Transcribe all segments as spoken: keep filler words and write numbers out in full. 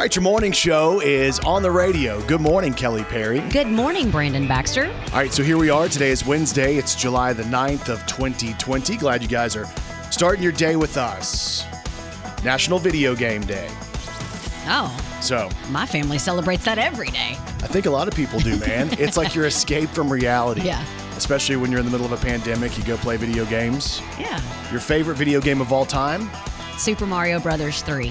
All right, your morning show is on the radio. Good morning, Kelly Perry. Good morning, Brandon Baxter. All right, so here we are. Today is Wednesday. It's July the ninth of twenty twenty. Glad you guys are starting your day with us. National Video Game Day. Oh. So. My family celebrates that every day. I think a lot of people do, man. It's like your escape from reality. Yeah. Especially when you're in the middle of a pandemic, you go play video games. Yeah. Your favorite video game of all time? Super Mario Brothers three.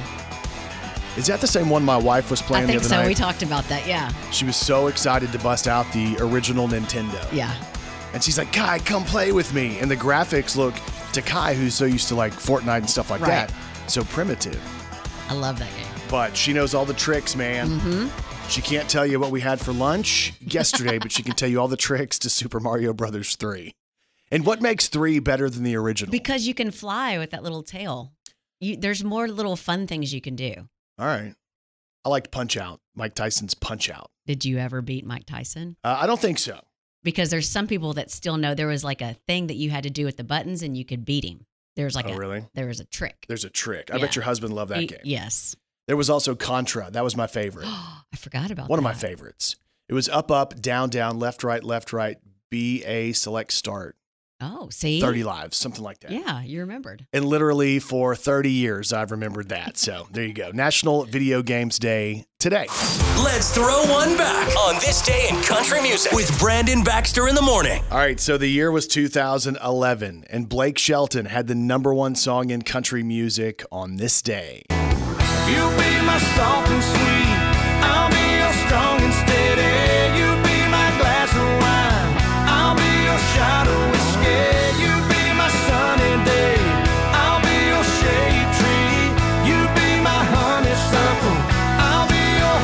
Is that the same one my wife was playing I think the other so. night? We talked about that, yeah. She was so excited to bust out the original Nintendo. Yeah. And she's like, Kai, come play with me. And the graphics look, to Kai, who's so used to like Fortnite and stuff like Right. that, so primitive. I love that game. But she knows all the tricks, man. Mm-hmm. She can't tell you what we had for lunch yesterday, but she can tell you all the tricks to Super Mario Brothers three. And what makes three better than the original? Because you can fly with that little tail. You, there's more little fun things you can do. All right. I liked Punch Out, Mike Tyson's Punch Out. Did you ever beat Mike Tyson? Uh, I don't think so. Because there's some people that still know there was like a thing that you had to do with the buttons and you could beat him. There's like oh, a really? There was a trick. There's a trick. I Yeah. bet your husband loved that He- game. Yes. There was also Contra. That was my favorite. I forgot about One that. of my favorites. It was up, up, down, down, left, right, left, right, B, A, select, start. Oh, see? thirty lives, something like that. Yeah, you remembered. And literally for thirty years, I've remembered that. So there you go. National Video Games Day today. Let's throw one back on this day in country music with Brandon Baxter in the morning. All right, so the year was two thousand eleven, and Blake Shelton had the number one song in country music on this day. You'll be my soft and sweet, I'll be your strong and steady. You be my glass of wine, I'll be your shot of whiskey. You be my sunny day, I'll be your shade tree. You be my honeysuckle, I'll be your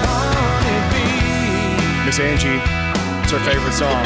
honeybee. Miss Angie, it's her favorite song.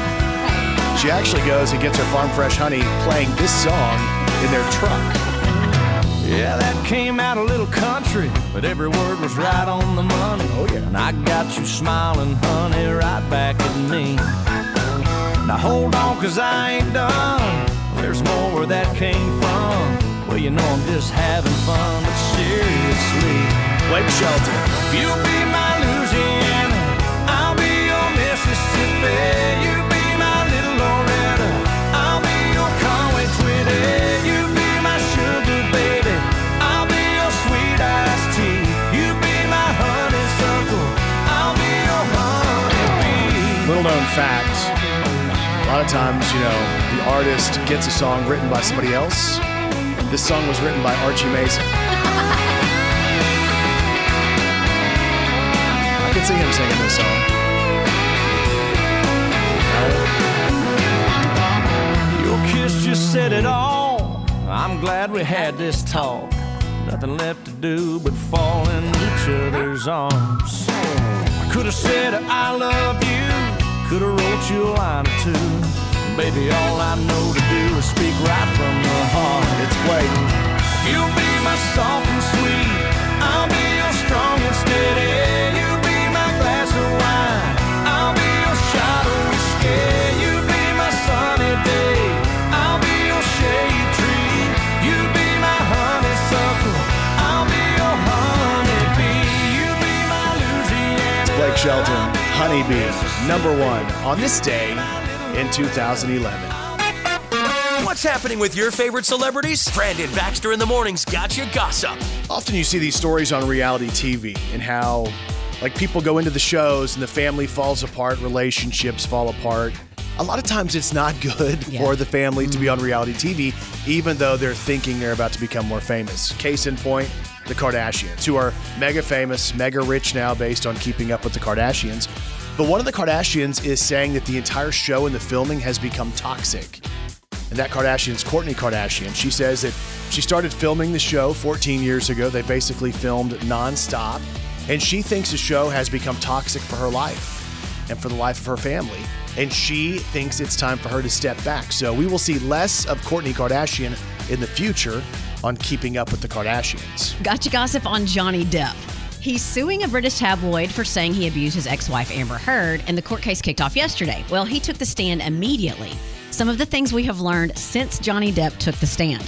She actually goes and gets her Farm Fresh honey playing this song in their truck. Yeah, that came out a little country, but every word was right on the money. Oh, yeah. And I got you smiling, honey, right back at me. Now hold on, cause I ain't done. There's more where that came from. Well, you know I'm just having fun, but seriously. Blake Shelton. You be my Louisiana, I'll be your Mississippi. You be my little Loretta, I'll be your Conway Twitty. You be my sugar baby, I'll be your sweet iced tea. You be my honeysuckle, I'll be your honeybee. Little known fact, a lot of times, you know, the artist gets a song written by somebody else. This song was written by Archie Mason. I could see him singing this song. Your kiss just said it all. I'm glad we had this talk. Nothing left to do but fall in each other's arms. I could have said I love you, could have wrote you a line or two. Baby, all I know to do is speak right from the heart. It's Blake. You'll be my soft and sweet, I'll be your strong and steady. You be my glass of wine, I'll be your shot of whiskey. You be my sunny day, I'll be your shade tree. You be my honeysuckle, I'll be your honeybee. You be my Louisiana. It's Blake Shelton, Honeybee, number one on this day in two thousand eleven. What's happening with your favorite celebrities? Brandon Baxter in the morning's got you gossip. Often you see these stories on reality T V and how, like, people go into the shows and the family falls apart, relationships fall apart. A lot of times it's not good Yeah. for the family to be on reality T V, even though they're thinking they're about to become more famous. Case in point, the Kardashians, who are mega famous, mega rich now based on Keeping Up with the Kardashians. But one of the Kardashians is saying that the entire show and the filming has become toxic. And that Kardashian is Kourtney Kardashian. She says that she started filming the show fourteen years ago. They basically filmed nonstop. And she thinks the show has become toxic for her life and for the life of her family. And she thinks it's time for her to step back. So we will see less of Kourtney Kardashian in the future on Keeping Up with the Kardashians. Gotcha gossip on Johnny Depp. He's suing a British tabloid for saying he abused his ex-wife Amber Heard, and the court case kicked off yesterday. Well, he took the stand immediately. Some of the things we have learned since Johnny Depp took the stand.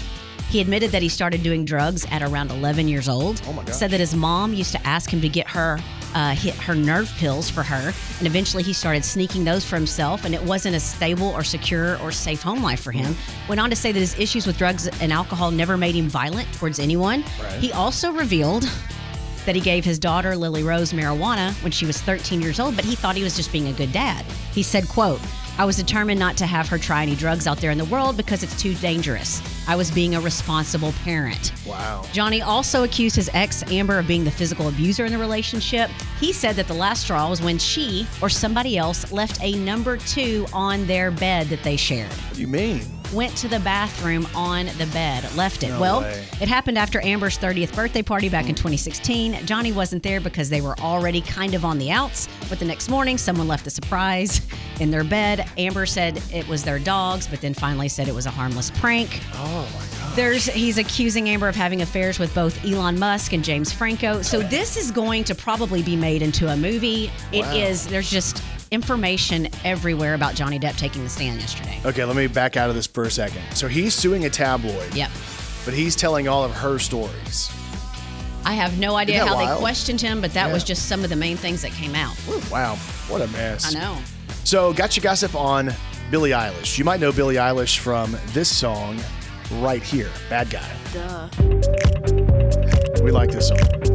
He admitted that he started doing drugs at around eleven years old. Oh my gosh. Said that his mom used to ask him to get her uh, hit her nerve pills for her, and eventually he started sneaking those for himself, and it wasn't a stable or secure or safe home life for him. Went on to say that his issues with drugs and alcohol never made him violent towards anyone. Right. He also revealed that he gave his daughter Lily Rose marijuana when she was thirteen years old, but he thought he was just being a good dad. He said, quote, "I was determined not to have her try any drugs out there in the world because it's too dangerous. I was being a responsible parent." Wow. Johnny also accused his ex, Amber, of being the physical abuser in the relationship. He said that the last straw was when she or somebody else left a number two on their bed that they shared. What do you mean? Went to the bathroom on the bed, left it. No well, way. it happened after Amber's thirtieth birthday party back in twenty sixteen. Johnny wasn't there because they were already kind of on the outs, but the next morning, someone left a surprise in their bed. Amber said it was their dogs, but then finally said it was a harmless prank. Oh my God. There's he's accusing Amber of having affairs with both Elon Musk and James Franco. So this is going to probably be made into a movie. It Wow. is. There's just information everywhere about Johnny Depp taking the stand yesterday. Okay, let me back out of this for a second. So he's suing a tabloid, Yep. but he's telling all of her stories. I have no idea Isn't that how wild? they questioned him, but that Yeah. was just some of the main things that came out. Wow, what a mess. I know. So, got you gossip on Billie Eilish. You might know Billie Eilish from this song right here, Bad Guy. Duh. We like this song.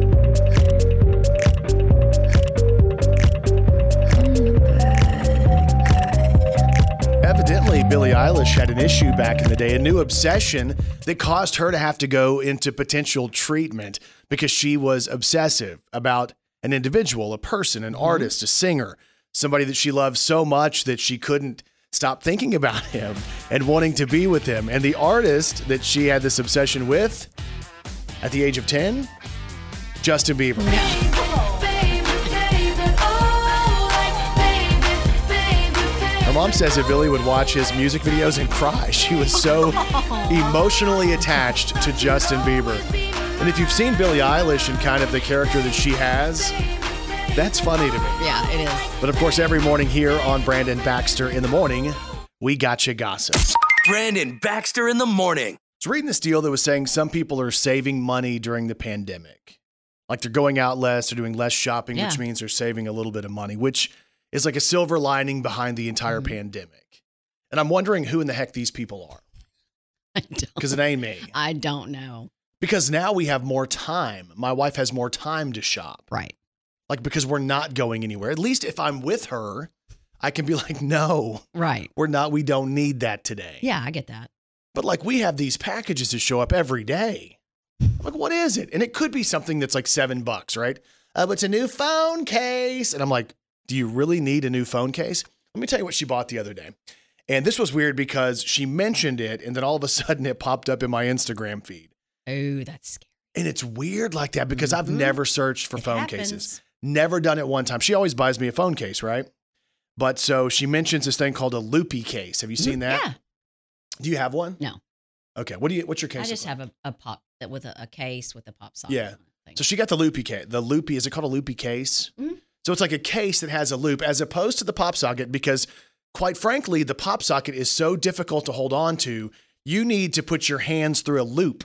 Evidently, Billie Eilish had an issue back in the day, a new obsession that caused her to have to go into potential treatment because she was obsessive about an individual, a person, an artist, a singer, somebody that she loved so much that she couldn't stop thinking about him and wanting to be with him. And the artist that she had this obsession with at the age of ten, Justin Bieber. Her mom says that Billie would watch his music videos and cry. She was so emotionally attached to Justin Bieber. And if you've seen Billie Eilish and kind of the character that she has, that's funny to me. Yeah, it is. But of course, every morning here on Brandon Baxter in the Morning, we got you gossip. Brandon Baxter in the morning. I was reading this deal that was saying some people are saving money during the pandemic. Like they're going out less, they're doing less shopping, Yeah. which means they're saving a little bit of money, which is like a silver lining behind the entire Mm-hmm. pandemic. And I'm wondering who in the heck these people are, I don't, because it ain't me. I don't know. Because now we have more time. My wife has more time to shop. Right. Like, because we're not going anywhere. At least if I'm with her, I can be like, no, Right. we're not, we don't need that today. Yeah, I get that. But like, we have these packages that show up every day. I'm like, what is it? And it could be something that's like seven bucks, right? Uh, it's a new phone case. And I'm like, do you really need a new phone case? Let me tell you what she bought the other day. And this was weird because she mentioned it and then all of a sudden it popped up in my Instagram feed. Oh, that's scary. And it's weird like that because I've Mhm. never searched for It phone happens. cases. Never done it one time. She always buys me a phone case, right? But so she mentions this thing called a loopy case. Have you seen that? Yeah. Do you have one? No. Okay. What do you? What's your case? I just look like? have a, a pop with a, a case with a pop socket. Yeah. on it thing. So she got the loopy case. The loopy, is it called a loopy case? Mhm. So it's like a case that has a loop as opposed to the pop socket because, quite frankly, the pop socket is so difficult to hold on to. You need to put your hands through a loop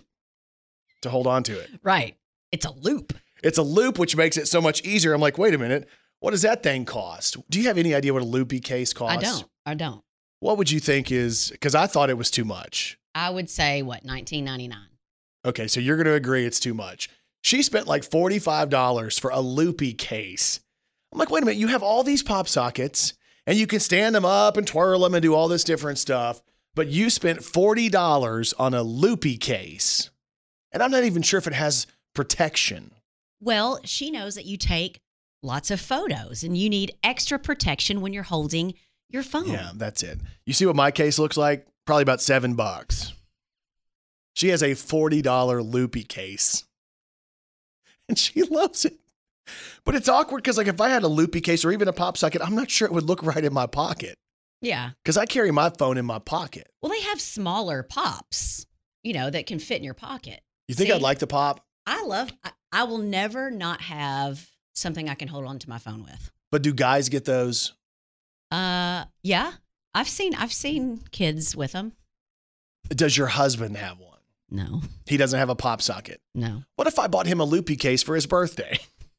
to hold on to it. Right. It's a loop. It's a loop, which makes it so much easier. I'm like, wait a minute. What does that thing cost? Do you have any idea what a loopy case costs? I don't. I don't. What would you think is, because I thought it was too much. I would say, what, nineteen ninety-nine? Okay, so you're going to agree it's too much. She spent like forty-five dollars for a loopy case. I'm like, wait a minute, you have all these pop sockets and you can stand them up and twirl them and do all this different stuff, but you spent forty dollars on a loopy case. And I'm not even sure if it has protection. Well, she knows that you take lots of photos and you need extra protection when you're holding your phone. Yeah, that's it. You see what my case looks like? Probably about seven bucks. She has a forty dollars loopy case. And she loves it. But it's awkward because like if I had a loopy case or even a pop socket, I'm not sure it would look right in my pocket. Yeah. Because I carry my phone in my pocket. Well, they have smaller pops, you know, that can fit in your pocket. You think See? I'd like the pop? I love, I, I will never not have something I can hold on to my phone with. But do guys get those? Uh, yeah. I've seen, I've seen kids with them. Does your husband have one? No. He doesn't have a pop socket. No. What if I bought him a loopy case for his birthday?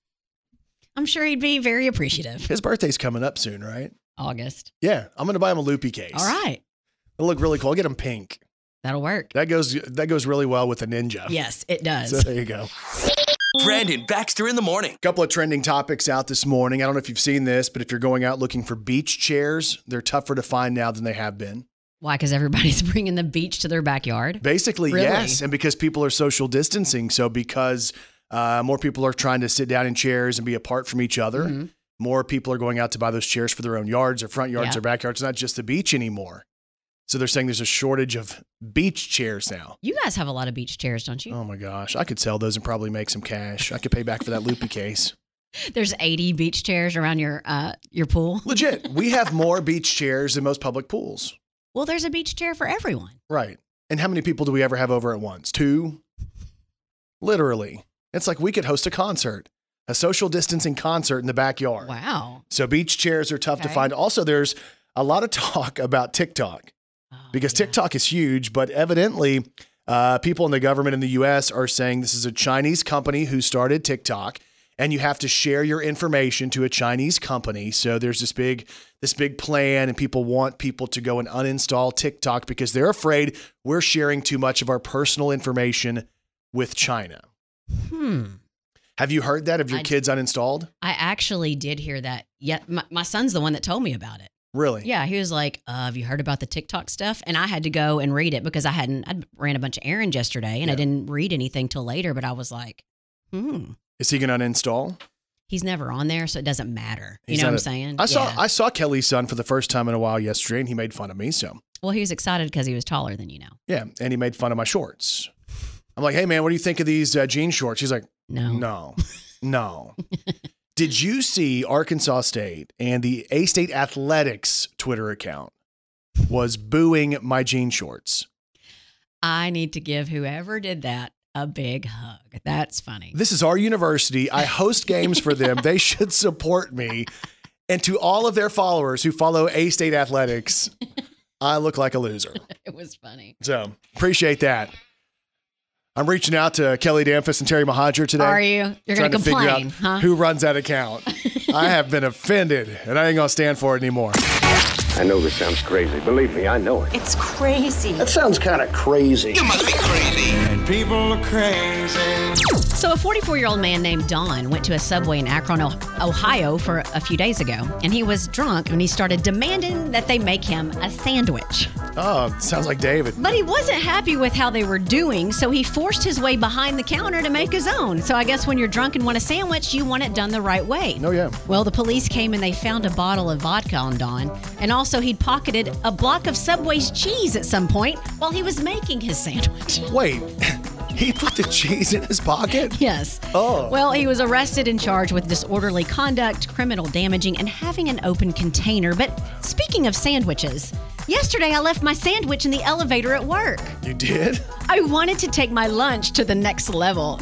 I'm sure he'd be very appreciative. His birthday's coming up soon, right? August. Yeah, I'm going to buy him a loopy case. All right. It'll look really cool. I'll get him pink. That'll work. That goes that goes really well with a ninja. Yes, it does. So there you go. Brandon Baxter in the morning. A couple of trending topics out this morning. I don't know if you've seen this, but if you're going out looking for beach chairs, they're tougher to find now than they have been. Why? Because everybody's bringing the beach to their backyard? Basically, Really? yes. And because people are social distancing. So because uh, more people are trying to sit down in chairs and be apart from each other, Mhm. more people are going out to buy those chairs for their own yards or front yards Yeah. or backyards. It's not just the beach anymore. So they're saying there's a shortage of beach chairs now. You guys have a lot of beach chairs, don't you? Oh my gosh. I could sell those and probably make some cash. I could pay back for that loopy case. There's eighty beach chairs around your uh, your pool. Legit. We have more beach chairs than most public pools. Well, there's a beach chair for everyone. Right. And how many people do we ever have over at once? Two? Literally. It's like we could host a concert, a social distancing concert in the backyard. Wow. So beach chairs are tough to Okay. find. Also, there's a lot of talk about TikTok Oh, because yeah. TikTok is huge, but evidently uh, people in the government in the U S are saying this is a Chinese company who started TikTok, and you have to share your information to a Chinese company. So there's this big, this big plan, and people want people to go and uninstall TikTok because they're afraid we're sharing too much of our personal information with China. Hmm. Have you heard that? Have your I- kids uninstalled? I actually did hear that. Yeah, my, my son's the one that told me about it. Really? Yeah, he was like, uh, "Have you heard about the TikTok stuff?" And I had to go and read it because I hadn't. I ran a bunch of errands yesterday, and I Yeah. didn't read anything till later. But I was like, "Hmm." Is he going to uninstall? He's never on there, so it doesn't matter. You He's know what not I'm a- saying? I saw Yeah. I saw Kelly's son for the first time in a while yesterday, and he made fun of me. So Well, he was excited because he was taller than you now. yeah, and he made fun of my shorts. I'm like, hey man, what do you think of these uh, jean shorts? He's like, No. no, no. Did you see Arkansas State and the A-State Athletics Twitter account was booing my jean shorts? I need to give whoever did that a big hug. That's funny. This is our university. I host games for them. They should support me. And to all of their followers who follow A-State Athletics, I look like a loser. It was funny. So appreciate that. I'm reaching out to Kelly Damphus and Terry Mahadra today. Are you? You're trying going to to figure out complain, huh? who runs that account. I have been offended, and I ain't going to stand for it anymore. I know this sounds crazy. Believe me, I know it. It's crazy. That sounds kind of crazy. And people are crazy. So a forty-four-year-old man named Don went to a Subway in Akron, O- Ohio for a few days ago, and he was drunk when he started demanding that they make him a sandwich. Oh, sounds like David. But he wasn't happy with how they were doing, so he forced his way behind the counter to make his own. So I guess when you're drunk and want a sandwich, you want it done the right way. Oh, yeah. Well, the police came and they found a bottle of vodka on Don, and also he'd pocketed a block of Subway's cheese at some point while he was making his sandwich. Wait, he put the cheese in his pocket? Yes. Oh. Well, he was arrested and charged with disorderly conduct, criminal damaging, and having an open container. But speaking of sandwiches, yesterday I left my sandwich in the elevator at work. You did? I wanted to take my lunch to the next level.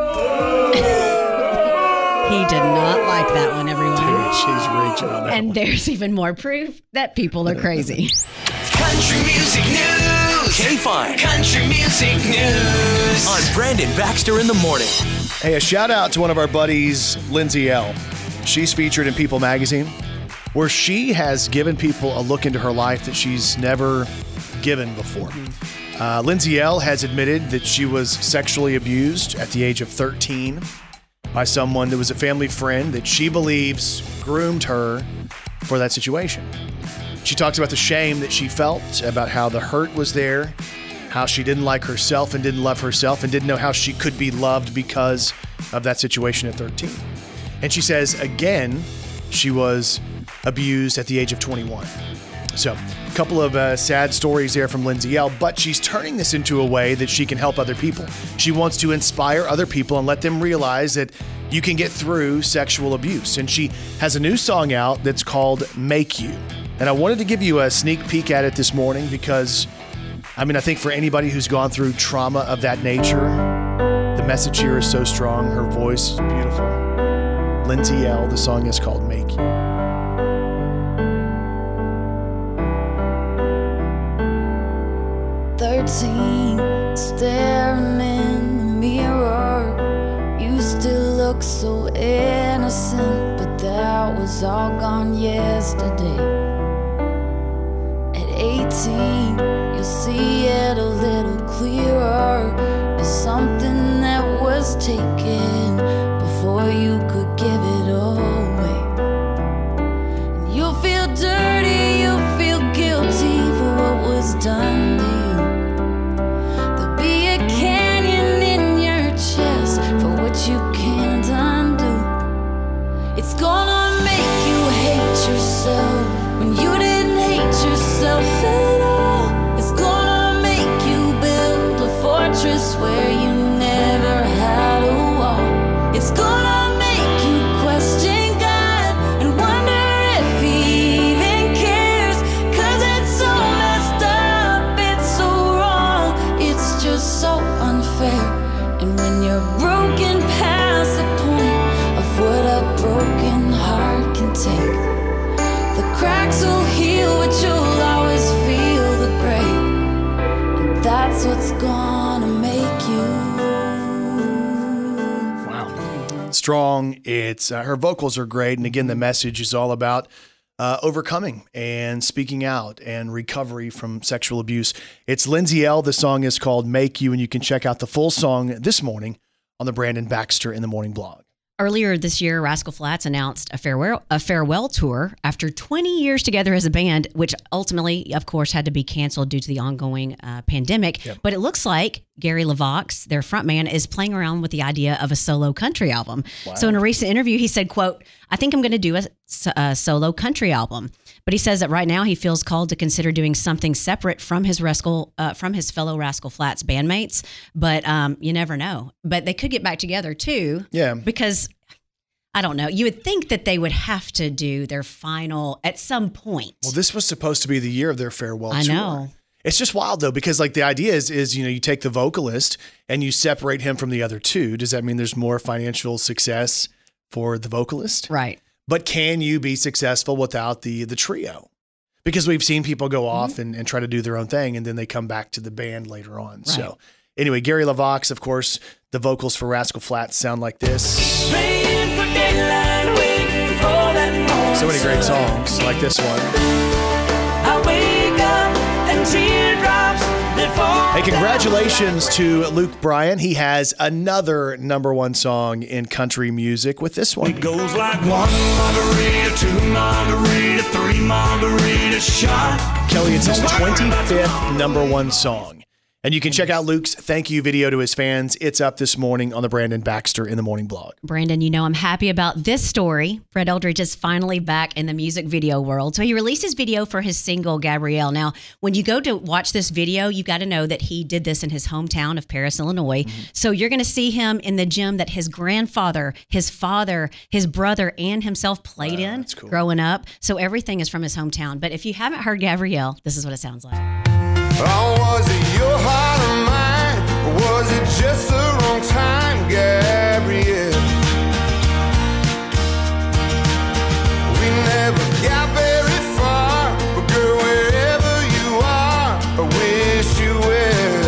He did not like that one, everyone. Dude, she's reaching on that And one. there's even more proof that people are crazy. Country music news. K-Fine. Country music news. On Brandon Baxter in the morning. Hey, a shout out to one of our buddies, Lindsay L. She's featured in People magazine, where she has given people a look into her life that she's never given before. Uh, Lindsay L has admitted that she was sexually abused at the age of thirteen by someone that was a family friend that she believes groomed her for that situation. She talks about the shame that she felt, about how the hurt was there, how she didn't like herself and didn't love herself and didn't know how she could be loved because of that situation at thirteen. And she says, again, she was abused at the age of twenty-one. So a couple of uh, sad stories there from Lindsay L, but she's turning this into a way that she can help other people. She wants to inspire other people and let them realize that you can get through sexual abuse. And she has a new song out that's called Make You. And I wanted to give you a sneak peek at it this morning because, I mean, I think for anybody who's gone through trauma of that nature, the message here is so strong. Her voice is beautiful. Lindsay L, the song is called Make You. thirteen, Staring in the mirror, you still look so innocent, but that was all gone yesterday. At eighteen, you'll see it a little clearer. There's something that was taken before you could give it away. And you'll feel dirty, you'll feel guilty for what was done to you. There'll be a canyon in your chest for what you can't undo. It's gonna make you hate yourself when you didn't hate yourself at all. It's gonna make you build a fortress where you never had a wall. It's gonna make you question God and wonder if he even cares. Cause it's so messed up, it's so wrong, it's just so unfair. And when you're broken past the point of what a broken heart can take, the cracks will heal, but you'll always feel the break. And that's what's gonna make you. Wow. Strong. It's uh, her vocals are great. And again, the message is all about uh, overcoming and speaking out and recovery from sexual abuse. It's Lindsay Ell. The song is called Make You, and you can check out the full song this morning on the Brandon Baxter in the Morning blog. Earlier this year, Rascal Flatts announced a farewell a farewell tour after twenty years together as a band, which ultimately, of course, had to be canceled due to the ongoing uh, pandemic. Yep. But it looks like Gary LeVox, their frontman, is playing around with the idea of a solo country album. Wow. So in a recent interview, he said, quote, "I think I'm going to do a, a solo country album." But he says that right now he feels called to consider doing something separate from his Rascal, uh, from his fellow Rascal Flatts bandmates. But um, you never know. But they could get back together too. Yeah. Because I don't know. You would think that they would have to do their final at some point. Well, this was supposed to be the year of their farewell I tour. know. It's just wild though, because like the idea is, is, you know, you take the vocalist and you separate him from the other two. Does that mean there's more financial success for the vocalist? Right. But can you be successful without the the trio? Because we've seen people go off mm-hmm. and, and try to do their own thing, and then they come back to the band later on. Right. So anyway, Gary LeVox, of course, the vocals for Rascal Flatts sound like this. So many great songs like this one. I wake up and teardrops they fall. Hey, congratulations to Luke Bryan. He has another number one song in country music with this one. It goes like one margarita, two margarita, three margarita shot. Kelly, it's his twenty-fifth number one song. And you can check out Luke's thank you video to his fans. It's up this morning on the Brandon Baxter in the Morning blog. Brandon, you know I'm happy about this story. Fred Eldridge is finally back in the music video world. So he released his video for his single, Gabrielle. Now, when you go to watch this video, you've got to know that he did this in his hometown of Paris, Illinois. Mm-hmm. So you're going to see him in the gym that his grandfather, his father, his brother, and himself played wow, in cool. growing up. So everything is from his hometown. But if you haven't heard Gabrielle, this is what it sounds like. Oh, was it your heart or mine? Or was it just the wrong time, Gabrielle? We never got very far, but girl, wherever you are, I wish you well,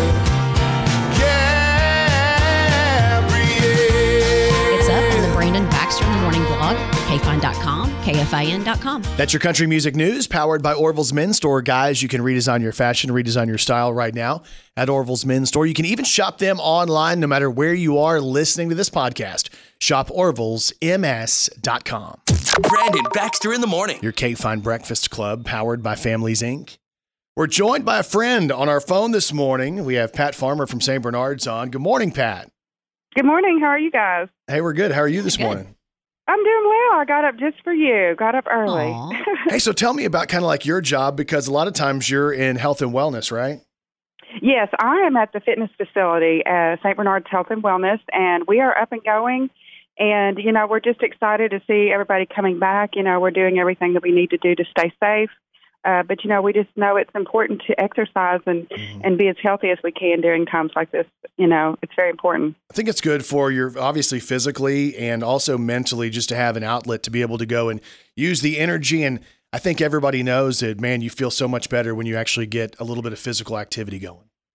Gabrielle. It's up on the Brandon Baxter in the Morning blog, K F I N dot com, K F I N dot com. That's your country music news, powered by Orville's Men's Store. Guys, you can redesign your fashion, redesign your style right now at Orville's Men's Store. You can even shop them online no matter where you are listening to this podcast. Shop Orville's M S dot com. Brandon Baxter in the Morning. Your K F I N Breakfast Club, powered by Families, Incorporated. We're joined by a friend on our phone this morning. We have Pat Farmer from Saint Bernard's on. Good morning, Pat. Good morning. How are you guys? Hey, we're good. How are you this good. morning? I'm doing well. I got up just for you. Got up early. Hey, so tell me about kind of like your job, because a lot of times you're in health and wellness, right? Yes, I am at the fitness facility at Saint Bernard's Health and Wellness, and we are up and going. And, you know, we're just excited to see everybody coming back. You know, we're doing everything that we need to do to stay safe. Uh, but, you know, we just know it's important to exercise and, mm-hmm. and be as healthy as we can during times like this. You know, it's very important. I think it's good for your, obviously physically and also mentally, just to have an outlet to be able to go and use the energy. And I think everybody knows that, man, you feel so much better when you actually get a little bit of physical activity going.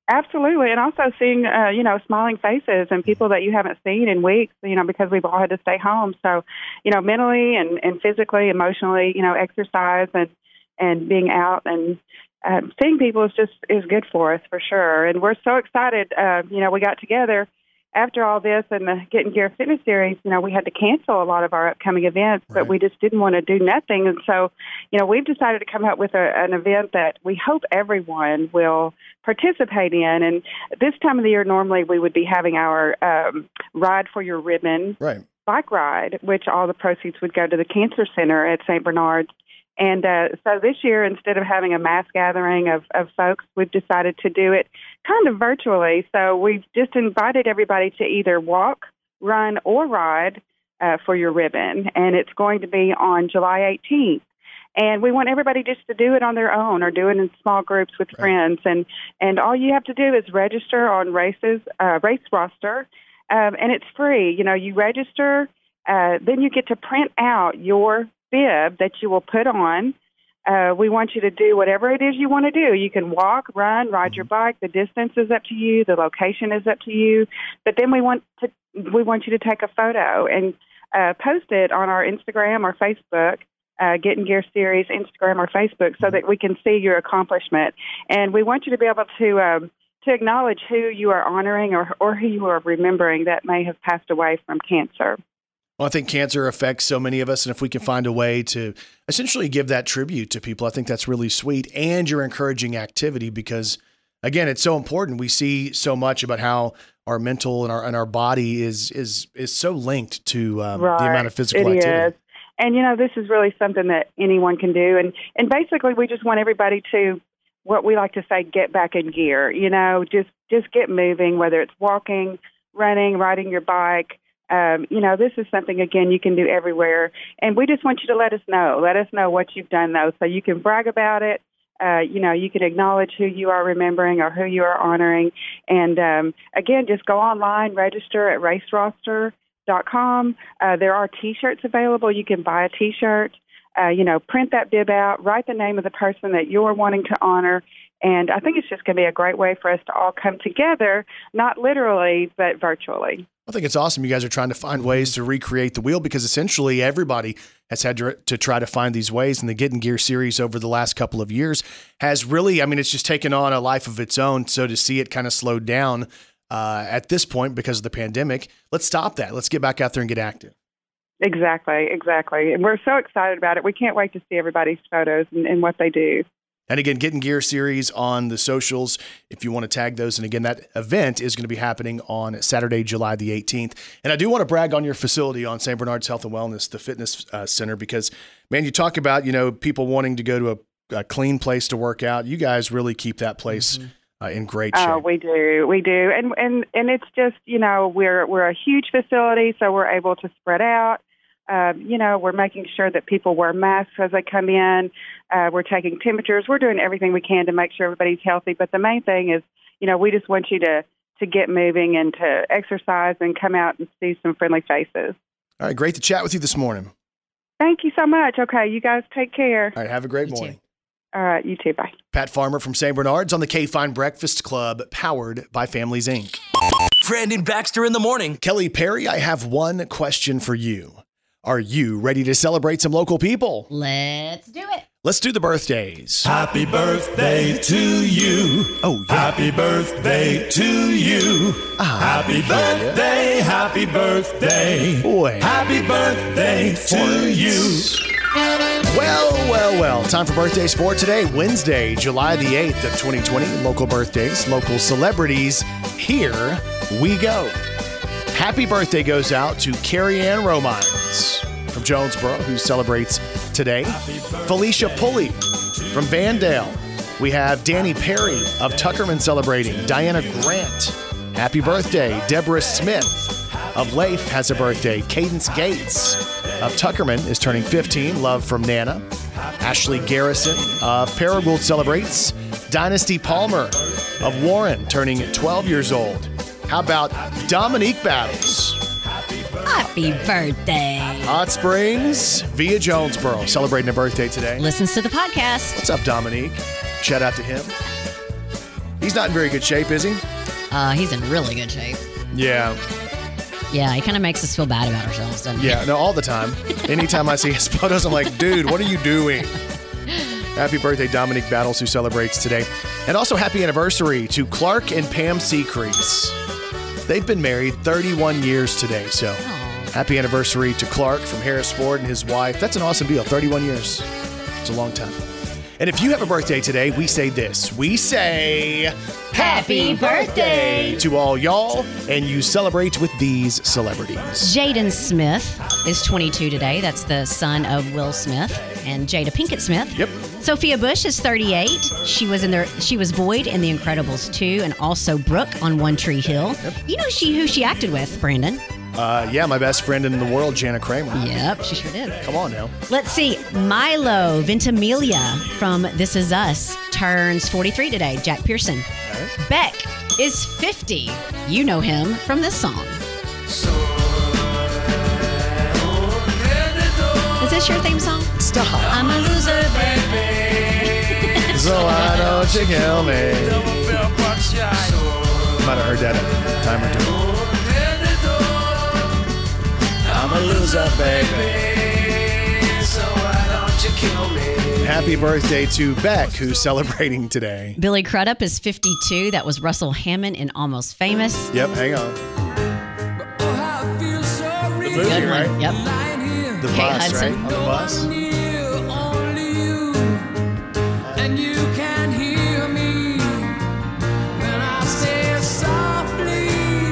Absolutely. And also seeing, uh, you know, smiling faces and people that you haven't seen in weeks, you know, because we've all had to stay home. So, you know, mentally and, and physically, emotionally, you know, exercise and, and being out and uh, seeing people is just is good for us for sure. And we're so excited. Uh, you know, we got together after all this and the Getting Gear Fitness Series. You know, we had to cancel a lot of our upcoming events, Right. but we just didn't want to do nothing. And so, you know, we've decided to come up with a, an event that we hope everyone will participate in. And this time of the year, normally we would be having our um, Ride for Your Ribbon Right. bike ride, which all the proceeds would go to the Cancer Center at Saint Bernard's. And uh, so this year, instead of having a mass gathering of, of folks, we've decided to do it kind of virtually. So we've just invited everybody to either walk, run, or ride uh, for your ribbon. And it's going to be on July eighteenth. And we want everybody just to do it on their own or do it in small groups with Right. friends. And, and all you have to do is register on races, uh, Race Roster, um, and it's free. You know, you register, uh, then you get to print out your bib that you will put on. Uh, we want you to do whatever it is you want to do. You can walk, run, ride mm-hmm. your bike. The distance is up to you. The location is up to you. But then we want to we want you to take a photo and uh, post it on our Instagram or Facebook, uh, Getting Gear Series Instagram or Facebook, so that we can see your accomplishment. And we want you to be able to um, to acknowledge who you are honoring or or who you are remembering that may have passed away from cancer. Well, I think cancer affects so many of us, and if we can find a way to essentially give that tribute to people, I think that's really sweet. And you're encouraging activity because, again, it's so important. We see so much about how our mental and our and our body is is is so linked to um, right. the amount of physical it activity. Is. And you know, this is really something that anyone can do. And and basically, we just want everybody to, what we like to say, get back in gear. You know, just just get moving, whether it's walking, running, riding your bike. Um, you know, this is something, again, you can do everywhere. And we just want you to let us know. Let us know what you've done, though, so you can brag about it. Uh, you know, you can acknowledge who you are remembering or who you are honoring. And, um, again, just go online, register at race roster dot com. Uh, there are T-shirts available. You can buy a T-shirt. Uh, you know, print that bib out, write the name of the person that you're wanting to honor. And I think it's just going to be a great way for us to all come together, not literally, but virtually. I think it's awesome. You guys are trying to find ways to recreate the wheel because essentially everybody has had to, to try to find these ways. And the Getting Gear series over the last couple of years has really, I mean, it's just taken on a life of its own. So to see it kind of slowed down uh, at this point because of the pandemic, let's stop that. Let's get back out there and get active. Exactly, exactly. And we're so excited about it. We can't wait to see everybody's photos and, and what they do. And again, Getting Gear series on the socials if you want to tag those. And again, that event is going to be happening on Saturday, July the eighteenth. And I do want to brag on your facility on Saint Bernard's Health and Wellness, the fitness uh, center, because, man, you talk about, you know, people wanting to go to a, a clean place to work out. You guys really keep that place mm-hmm. uh, in great shape. Oh, we do. We do. And, and, and it's just, you know, we're, we're a huge facility, so we're able to spread out. Uh, you know, we're making sure that people wear masks as they come in. Uh, we're taking temperatures. We're doing everything we can to make sure everybody's healthy. But the main thing is, you know, we just want you to, to get moving and to exercise and come out and see some friendly faces. All right. Great to chat with you this morning. Thank you so much. Okay. You guys take care. All right. Have a great You morning. too. All right. You too. Bye. Pat Farmer from Saint Bernard's on the K-Fine Breakfast Club, powered by Families, Incorporated. Brandon Baxter in the morning. Kelly Perry, I have one question for you. Are you ready to celebrate some local people? Let's do it. Let's do the birthdays. Happy birthday to you. Oh, yeah. Happy birthday to you. Ah, happy yeah. birthday, happy birthday. Boy. Happy birthday to you. Well, well, well. Time for birthdays for today, Wednesday, July the eighth of twenty twenty. Local birthdays, local celebrities. Here we go. Happy birthday goes out to Carrie Ann Romines from Jonesboro, who celebrates today. Felicia Pulley from Vandale. We have Danny Perry of Tuckerman celebrating. Diana Grant, happy birthday. Deborah Smith of Leif has a birthday. Cadence Gates of Tuckerman is turning fifteen. Love from Nana. Ashley Garrison of Paragould celebrates. Dynasty Palmer of Warren turning twelve years old. How about Dominique Battles? Happy birthday. Hot Springs via Jonesboro celebrating a birthday today. Listens to the podcast. What's up, Dominique? Shout out to him. He's not in very good shape, is he? Uh, he's in really good shape. Yeah. Yeah, he kind of makes us feel bad about ourselves, doesn't he? Yeah, no, all the time. Anytime I see his photos, I'm like, dude, what are you doing? Happy birthday, Dominique Battles, who celebrates today. And also happy anniversary to Clark and Pam Seacrease. They've been married thirty-one years today, so Aww. Happy anniversary to Clark from Harris Ford and his wife. That's an awesome deal, thirty-one years. It's a long time. And if you have a birthday today, we say this. We say Happy birthday to all y'all, and you celebrate with these celebrities. Jaden Smith is twenty-two today. That's the son of Will Smith and Jada Pinkett Smith. Yep. Sophia Bush is thirty-eight. She was in there. She was Boyd in The Incredibles two, and also Brooke on One Tree Hill. Yep. You know she who she acted with, Brandon. Uh, yeah, my best friend in the world, Jana Kramer. Yep, she sure did. Come on now. Let's see. Milo Ventimiglia from This Is Us turns forty-three today. Jack Pearson. Right. Beck is fifty. You know him from this song. Is this your theme song? Stop. I'm a loser, baby. So why don't you kill me? Might have heard that a time or two. I'm a loser, baby. So why don't you kill me? Happy birthday to Beck, who's celebrating today. Billy Crudup is fifty-two. That was Russell Hammond in Almost Famous. Yep, hang on. The movie, Good right? one. Yep. The Kate bus, Hudson. right? On the bus. And you can hear me when I say softly,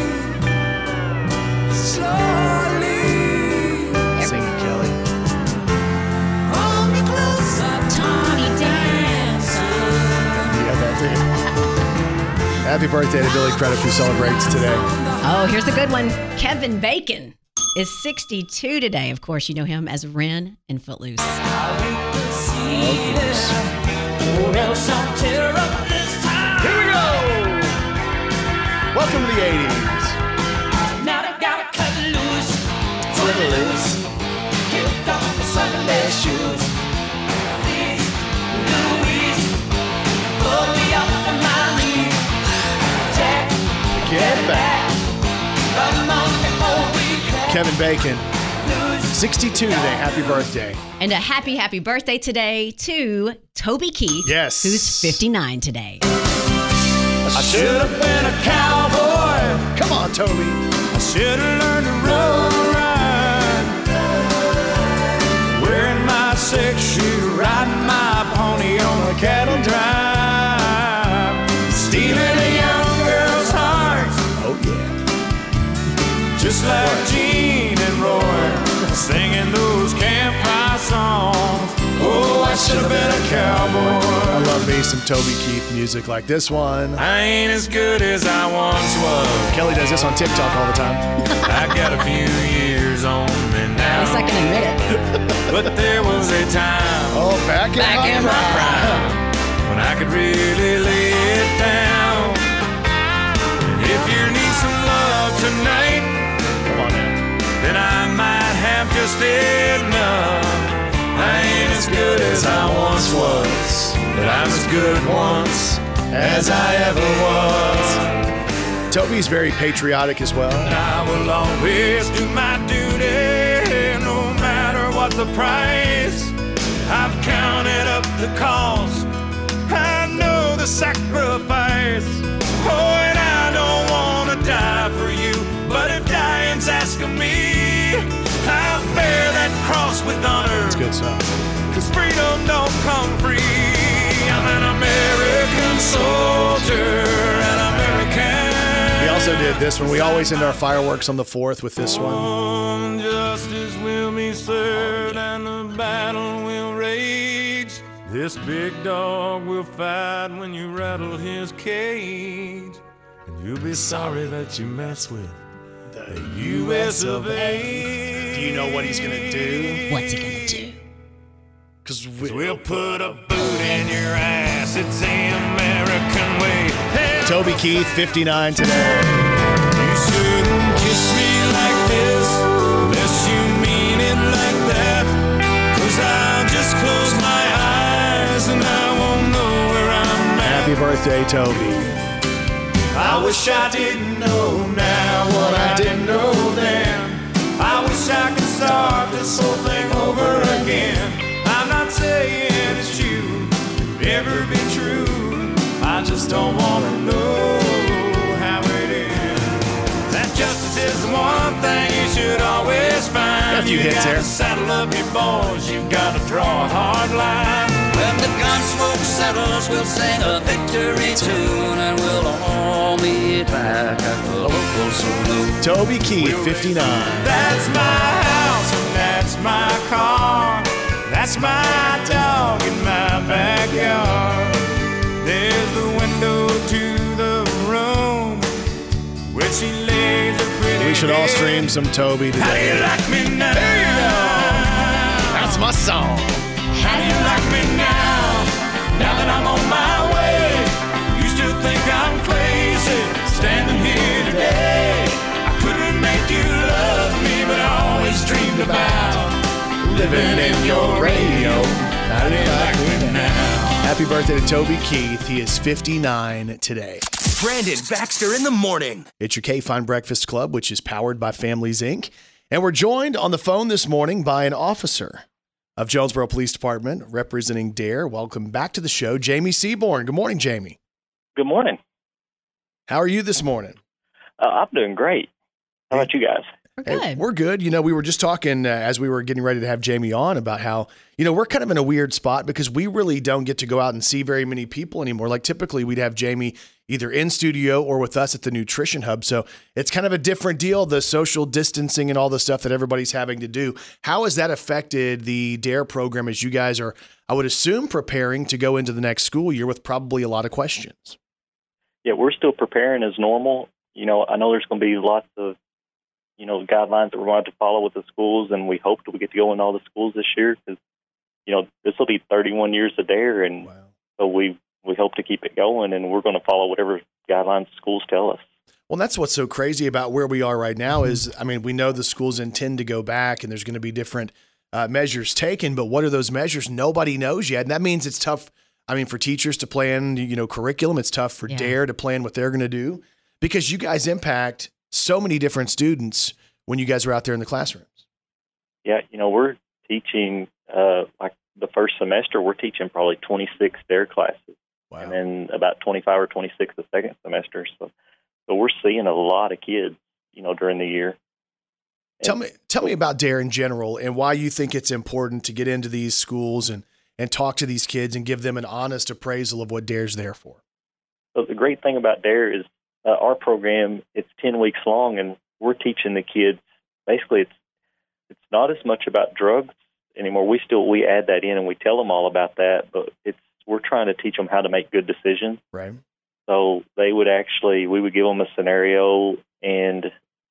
slowly. Sing it, Kelly. Hold me closer, Tony Dancer. You got that too. Happy birthday to Billy Crudup, who celebrates today. Oh, here's a good one. Kevin Bacon is sixty-two today. Of course, you know him as Ren in Footloose. Here we go. Welcome to the eighties. Now I gotta cut loose, Footloose. kick off the Sunday shoes. Please, Louise, pull me up on my knees. Jack, Get back. come on before we crash. Kevin Bacon, sixty-two today. Happy birthday. And a happy, happy birthday today to Toby Keith. Yes. Who's fifty-nine today. I should have been a cowboy. Come on, Toby. I should have learned to roll ride. Wearing my six shoe, riding my pony on a cattle drive. Stealing a young girl's heart, Oh, yeah. just like Gene and Roy, singing those campfire songs. Oh, I should have been a I cowboy. love me some Toby Keith music like this one. I ain't as good as I once was. Kelly does this on TikTok all the time. I got a few years on me now. At least I can admit it. But there was a time Oh, back in Back my in my prime. when I could really lay it down. And if you need some love tonight, Come on now. then I might have just enough. I ain't as good as I once was, but I'm as good once as I ever was. Toby's very patriotic as well. I will always do my duty, no matter what the price. I've counted up the cost, I know the sacrifice. Oh, and I don't want to die for you, but if dying's asking me, I'll bear that cross with honor. It's good stuff. Cause freedom don't come free. I'm an American soldier, an American. We also did this one. We always end our fireworks on the fourth with this one. Justice will be served and the battle will rage. This big dog will fight when you rattle his cage. And you'll be sorry that you mess with the U S of A. Do you know what he's going to do? What's he gonna do? Because we, We'll put a boot in your ass. It's the American way. Hey, Toby Keith, fifty-nine today. you shouldn't kiss me like this unless you mean it like that. Cause I'll just close my eyes and I won't know where I'm at. Happy birthday, Toby. I wish I didn't know now what I didn't know then. I wish I could start this whole thing over again. I'm not saying it's you, could ever be true. I just don't want to know how it ends. That justice is the one thing you should always find. A few you hits gotta there. saddle up your boys, you gotta draw a hard line. When the gun smoke settles, we'll sing a victory tune, and we'll all meet back at the local saloon. Toby Keith, fifty-nine. That's my house and that's my car. That's my dog in my backyard. There's the window to the room where she lays a pretty We should all head. stream some Toby How do you today. like me now? That's my song. How do you like me now? Now that I'm on my way, you still think I'm crazy standing here today. I couldn't make you love me, but I always dreamed about living in your radio. How do you like me now? Happy birthday to Toby Keith. He is fifty-nine today. Brandon Baxter in the morning. It's your K-Fine Breakfast Club, which is powered by Families, Incorporated. And we're joined on the phone this morning by an officer of Jonesboro Police Department representing DARE. Welcome back to the show, Jamie Seaborn. Good morning, Jamie. Good morning. How are you this morning? Uh, I'm doing great. How about you guys? We're Hey, good. we're good. You know, we were just talking uh, as we were getting ready to have Jamie on about how, you know, we're kind of in a weird spot because we really don't get to go out and see very many people anymore. Like typically we'd have Jamie either in studio or with us at the Nutrition Hub. So it's kind of a different deal, the social distancing and all the stuff that everybody's having to do. How has that affected the DARE program as you guys are, I would assume, preparing to go into the next school year with probably a lot of questions? Yeah, we're still preparing as normal. You know, I know there's going to be lots of, you know, guidelines that we're going to have to follow with the schools, and we hope that we get to go in all the schools this year because, you know, this will be thirty-one years of DARE, and Wow. so we we hope to keep it going, and we're going to follow whatever guidelines schools tell us. Well, that's what's so crazy about where we are right now is, I mean, we know the schools intend to go back and there's going to be different uh, measures taken, but what are those measures? Nobody knows yet. And that means it's tough. I mean, for teachers to plan, you know, curriculum, it's tough for Yeah. DARE to plan what they're going to do because you guys impact so many different students when you guys are out there in the classrooms. Yeah, you know, we're teaching, uh, like the first semester, we're teaching probably twenty-six DARE classes. Wow. And then about twenty-five or twenty-six the second semester. So, so we're seeing a lot of kids, you know, during the year. Tell me, tell me about DARE in general and why you think it's important to get into these schools and, and talk to these kids and give them an honest appraisal of what DARE's there for. So the great thing about DARE is uh, our program, it's ten weeks long, and we're teaching the kids, basically it's it's not as much about drugs anymore. We still, we add that in and we tell them all about that, but it's, we're trying to teach them how to make good decisions. Right. So they would actually, we would give them a scenario, and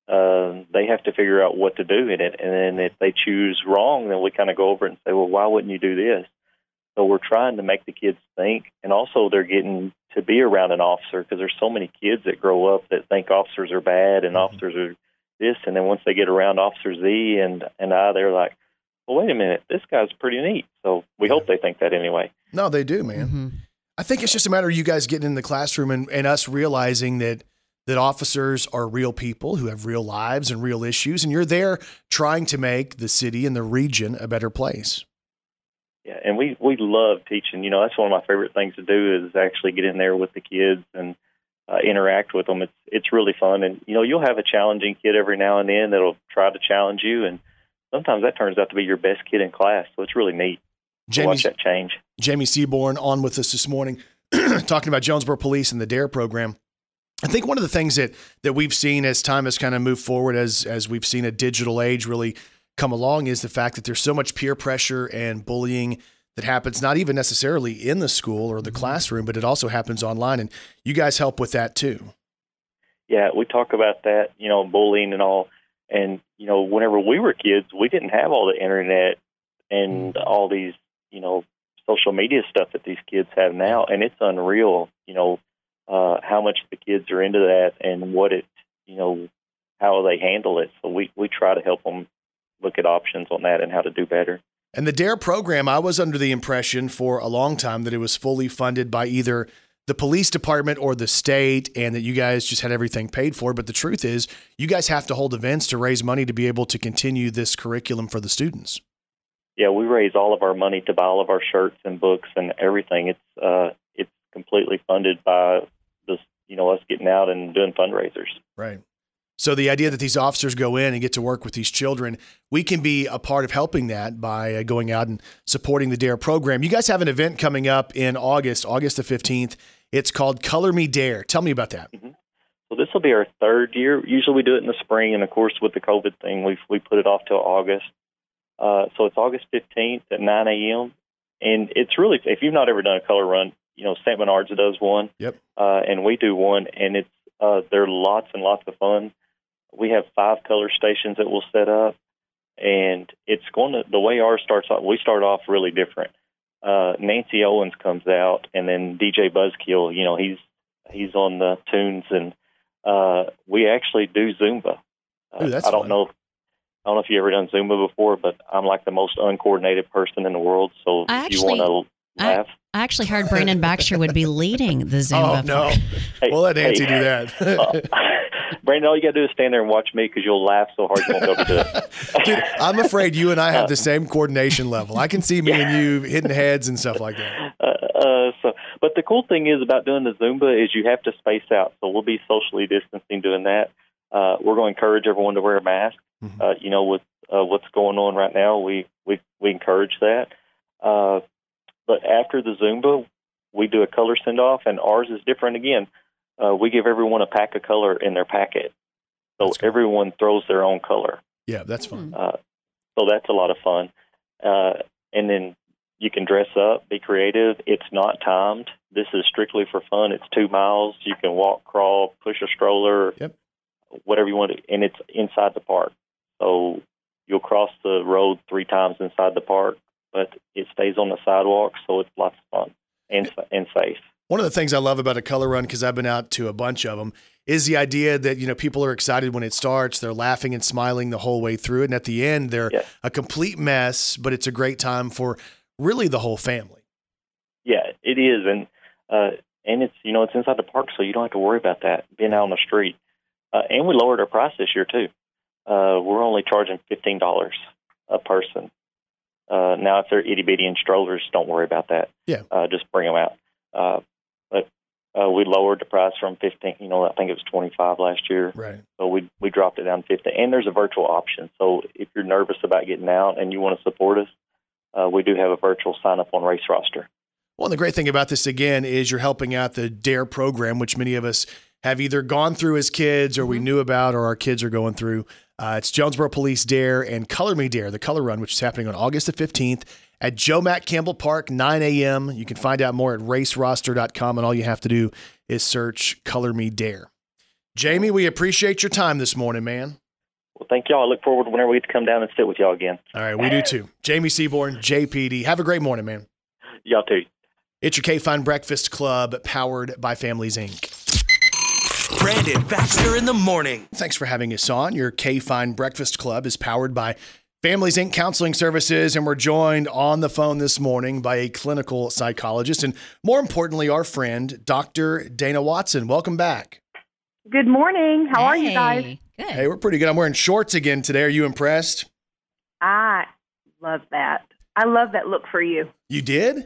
uh, they have to figure out what to do in it. And then if they choose wrong, then we kind of go over it and say, well, why wouldn't you do this? So we're trying to make the kids think, and also they're getting to be around an officer because there's so many kids that grow up that think officers are bad and Mm-hmm. officers are this, and then once they get around Officer Z and, and I, they're like, well, wait a minute, this guy's pretty neat. So we hope they think that anyway. No, they do, man. Mm-hmm. I think it's just a matter of you guys getting in the classroom and, and us realizing that that officers are real people who have real lives and real issues, and you're there trying to make the city and the region a better place. Yeah, and we, we love teaching. You know, that's one of my favorite things to do is actually get in there with the kids and uh, interact with them. It's it's really fun. And, you know, you'll have a challenging kid every now and then that'll try to challenge you, and sometimes that turns out to be your best kid in class. So it's really neat to watch that change. Jamie Seaborn on with us this morning talking about Jonesboro Police and the DARE program. I think one of the things that that we've seen as time has kind of moved forward, as as we've seen a digital age really come along, is the fact that there's so much peer pressure and bullying that happens not even necessarily in the school or the classroom, but it also happens online. And you guys help with that too. Yeah, we talk about that, you know, bullying and all. And, you know, whenever we were kids, we didn't have all the internet and all these, you know, social media stuff that these kids have now. And it's unreal, you know, uh, how much the kids are into that and what it, you know, how they handle it. So we, we try to help them look at options on that and how to do better. And the DARE program, I was under the impression for a long time that it was fully funded by either the police department or the state and that you guys just had everything paid for. But the truth is, you guys have to hold events to raise money to be able to continue this curriculum for the students. Yeah, we raise all of our money to buy all of our shirts and books and everything. It's uh, it's completely funded by this, you know, us getting out and doing fundraisers. Right. So the idea that these officers go in and get to work with these children, we can be a part of helping that by uh, going out and supporting the DARE program. You guys have an event coming up in August, August the fifteenth. It's called Color Me DARE. Tell me about that. Mm-hmm. Well, this will be our third year. Usually we do it in the spring, and of course with the COVID thing, we we put it off till August. Uh, so it's August fifteenth at nine a.m. And it's really, if you've not ever done a color run, you know, Saint Bernard's does one. Yep. Uh, and we do one, and it's uh, they're lots and lots of fun. We have five color stations that we'll set up, and it's going to, the way ours starts off, we start off really different. Uh, Nancy Owens comes out, and then D J Buzzkill, you know, he's he's on the tunes, and uh, we actually do Zumba. Uh, Ooh, that's I don't fun. know, I don't know if you've ever done Zumba before, but I'm like the most uncoordinated person in the world. So I if you actually- want to laugh, I actually heard Brandon Baxter would be leading the Zumba. Oh, no. Hey, We'll let Nancy hey. do that. uh, Brandon, all you got to do is stand there and watch me because you'll laugh so hard you won't be able to do it. Dude, I'm afraid you and I have the same coordination level. I can see me and you hitting heads and stuff like that. Uh, uh, so, but the cool thing is about doing the Zumba is you have to space out. So we'll be socially distancing doing that. Uh, we're going to encourage everyone to wear a mask. Mm-hmm. Uh, you know, with uh, what's going on right now, we we, we encourage that. Uh, but after the Zumba, we do a color send-off, and ours is different again. Uh, we give everyone a pack of color in their packet. So That's cool. everyone throws their own color. Yeah, that's fun. Uh, so that's a lot of fun. Uh, and then you can dress up, be creative. It's not timed. This is strictly for fun. It's two miles. You can walk, crawl, push a stroller, Yep. whatever you want to. And it's inside the park. So you'll cross the road three times inside the park, but it stays on the sidewalk, so it's lots of fun and, and safe. One of the things I love about a color run, because I've been out to a bunch of them, is the idea that, you know, people are excited when it starts. They're laughing and smiling the whole way through it. And at the end, they're Yeah. a complete mess, but it's a great time for really the whole family. Yeah, it is. And, uh, and it's, you know, it's inside the park, so you don't have to worry about that being out on the street. Uh, and we lowered our price this year, too. Uh, we're only charging fifteen dollars a person. Uh, now, if they're itty bitty and strollers, don't worry about that. Yeah. Uh, just bring them out. Uh, but uh, we lowered the price from fifteen. You know, I think it was twenty-five last year. Right. So we we dropped it down to fifty. And there's a virtual option. So if you're nervous about getting out and you want to support us, uh, we do have a virtual sign up on Race Roster. Well, the great thing about this, again, is you're helping out the DARE program, which many of us have either gone through as kids or we knew about or our kids are going through. Uh, it's Jonesboro Police DARE and Color Me DARE, the color run, which is happening on August the fifteenth at Joe Mack Campbell Park, nine a.m. You can find out more at race roster dot com, and all you have to do is search Color Me DARE. Jamie, we appreciate your time this morning, man. Well, thank y'all. I look forward to whenever we get to come down and sit with y'all again. All right, we do too. Jamie Seaborn, J P D. Have a great morning, man. Y'all too. It's your K-Fine Breakfast Club, powered by Families, Incorporated. Brandon Baxter in the morning. Thanks for having us on. Your K-Fine Breakfast Club is powered by Families, Incorporated Counseling Services, and we're joined on the phone this morning by a clinical psychologist and, more importantly, our friend, Doctor Dana Watson. Welcome back. Good morning. How are you Hey, guys? Good. Hey, we're pretty good. I'm wearing shorts again today. Are you impressed? I love that. I love that look for you. You did?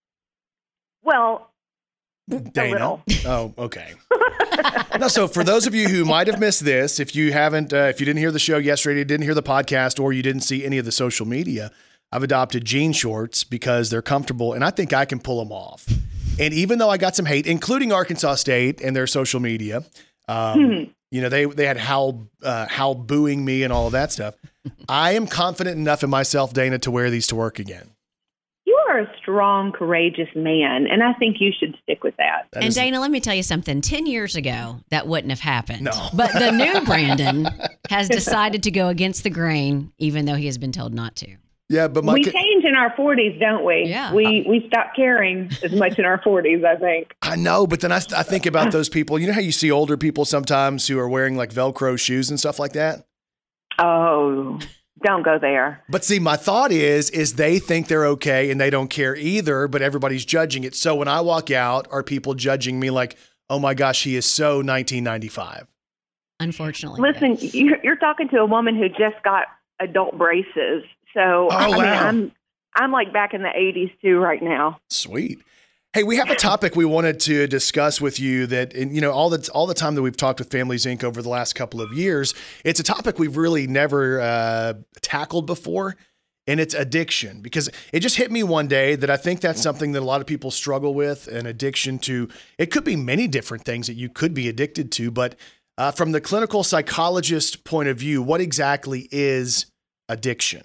Well, Dana. little. Oh, okay. No, so for those of you who might have missed this, if you haven't, uh, if you didn't hear the show yesterday, didn't hear the podcast, or you didn't see any of the social media, I've adopted jean shorts because they're comfortable, and I think I can pull them off. And even though I got some hate, including Arkansas State and their social media, um, you know, they they had Hal uh, Hal booing me and all of that stuff. I am confident enough in myself, Dana, to wear these to work again. you are a strong, courageous man, and I think you should stick with that. That and is- Dana, let me tell you something. Ten years ago, that wouldn't have happened. No. But the new Brandon has decided to go against the grain, even though he has been told not to. Yeah, but my We co- change in our forties, don't we? Yeah. We we stop caring as much in our forties, I think. I know, but then I, I think about those people. You know how you see older people sometimes who are wearing like Velcro shoes and stuff like that? Oh, don't go there. But see, my thought is, is they think they're okay and they don't care either, but everybody's judging it. So when I walk out, are people judging me like, oh my gosh, he is so nineteen ninety-five? Unfortunately. Listen, yes. you're, you're talking to a woman who just got adult braces. So Oh, I mean, wow. I'm, I'm like back in the eighties too right now. Sweet. Hey, we have a topic we wanted to discuss with you that, and, you know, all the all the time that we've talked with Families Incorporated over the last couple of years, it's a topic we've really never uh, tackled before, and it's addiction. Because it just hit me one day that I think that's something that a lot of people struggle with, an addiction to, it could be many different things that you could be addicted to, but uh, from the clinical psychologist point of view, what exactly is addiction?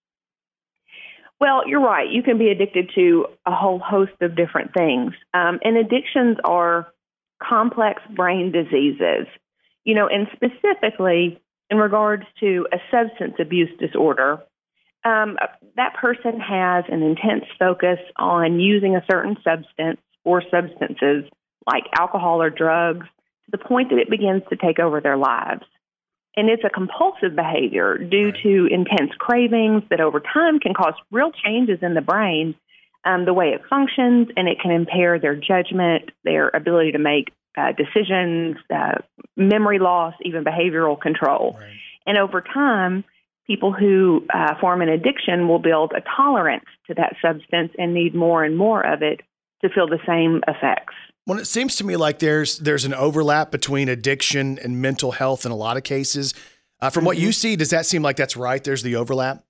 Well, you're right. You can be addicted to a whole host of different things. Um, and addictions are complex brain diseases, you know, and specifically in regards to a substance abuse disorder, um, that person has an intense focus on using a certain substance or substances like alcohol or drugs to the point that it begins to take over their lives. And it's a compulsive behavior due Right. to intense cravings that over time can cause real changes in the brain, um, the way it functions, and it can impair their judgment, their ability to make uh, decisions, uh, memory loss, even behavioral control. Right. And over time, people who uh, form an addiction will build a tolerance to that substance and need more and more of it to feel the same effects. Well, it seems to me like there's there's an overlap between addiction and mental health in a lot of cases. Uh, from mm-hmm. what you see, does that seem like that's right? There's the overlap?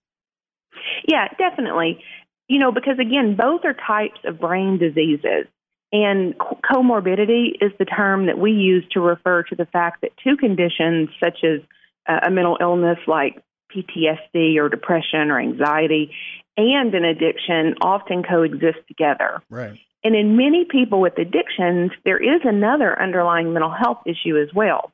Yeah, definitely. You know, because again, both are types of brain diseases. And comorbidity is the term that we use to refer to the fact that two conditions such as uh, a mental illness like P T S D or depression or anxiety and an addiction often coexist together. Right. And in many people with addictions, there is another underlying mental health issue as well.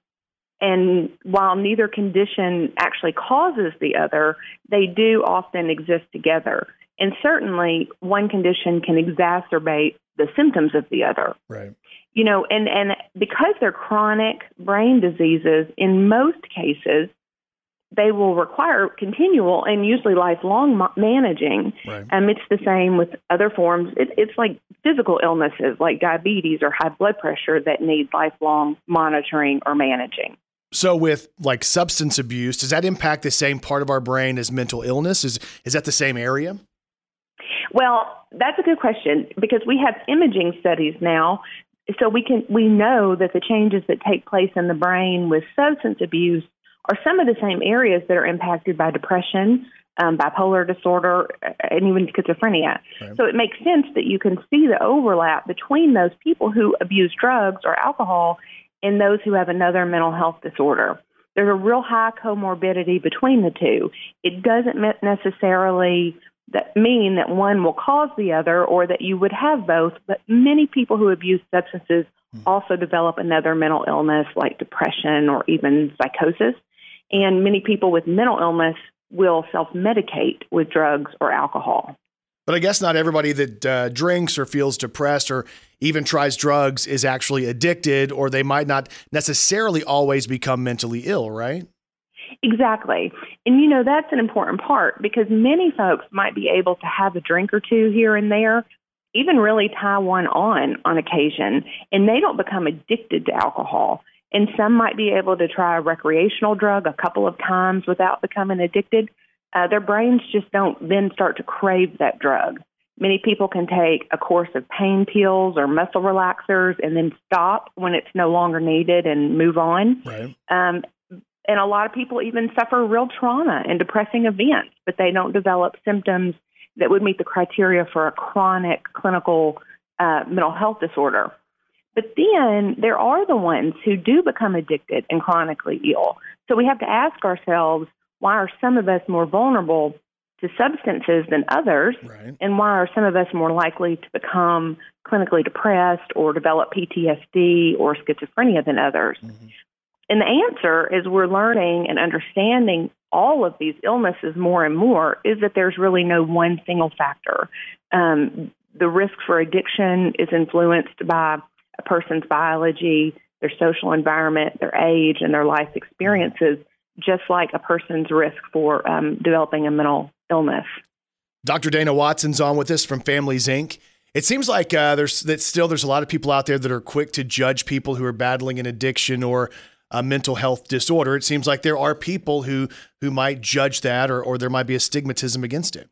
And while neither condition actually causes the other, they do often exist together. And certainly one condition can exacerbate the symptoms of the other. Right. You know, and, and because they're chronic brain diseases, in most cases, they will require continual and usually lifelong mo- managing. Right. Um, it's the same with other forms. It, it's like physical illnesses like diabetes or high blood pressure that need lifelong monitoring or managing. So with like substance abuse, does that impact the same part of our brain as mental illness? Is is that the same area? Well, that's a good question because we have imaging studies now. So we can we know that the changes that take place in the brain with substance abuse are some of the same areas that are impacted by depression, um, bipolar disorder, and even schizophrenia. Right. So it makes sense that you can see the overlap between those people who abuse drugs or alcohol and those who have another mental health disorder. There's a real high comorbidity between the two. It doesn't necessarily that mean that one will cause the other or that you would have both, but many people who abuse substances mm. also develop another mental illness like depression or even psychosis. And many people with mental illness will self-medicate with drugs or alcohol. But I guess not everybody that uh, drinks or feels depressed or even tries drugs is actually addicted, or they might not necessarily always become mentally ill, right? Exactly. And, you know, that's an important part because many folks might be able to have a drink or two here and there, even really tie one on on occasion, and they don't become addicted to alcohol. And some might be able to try a recreational drug a couple of times without becoming addicted. Uh, their brains just don't then start to crave that drug. Many people can take a course of pain pills or muscle relaxers and then stop when it's no longer needed and move on. Right. Um, and a lot of people even suffer real trauma and depressing events, but they don't develop symptoms that would meet the criteria for a chronic clinical uh, mental health disorder. But then there are the ones who do become addicted and chronically ill. So we have to ask ourselves, why are some of us more vulnerable to substances than others? Right. And why are some of us more likely to become clinically depressed or develop P T S D or schizophrenia than others? Mm-hmm. And the answer is we're learning and understanding all of these illnesses more and more is that there's really no one single factor. Um, the risk for addiction is influenced by a person's biology, their social environment, their age, and their life experiences. just like a person's risk for um, developing a mental illness. Doctor Dana Watson's on with us from Families, Incorporated. It seems like uh, there's that still there's a lot of people out there that are quick to judge people who are battling an addiction or a mental health disorder. It seems like there are people who who might judge that, or, or there might be a stigmatism against it.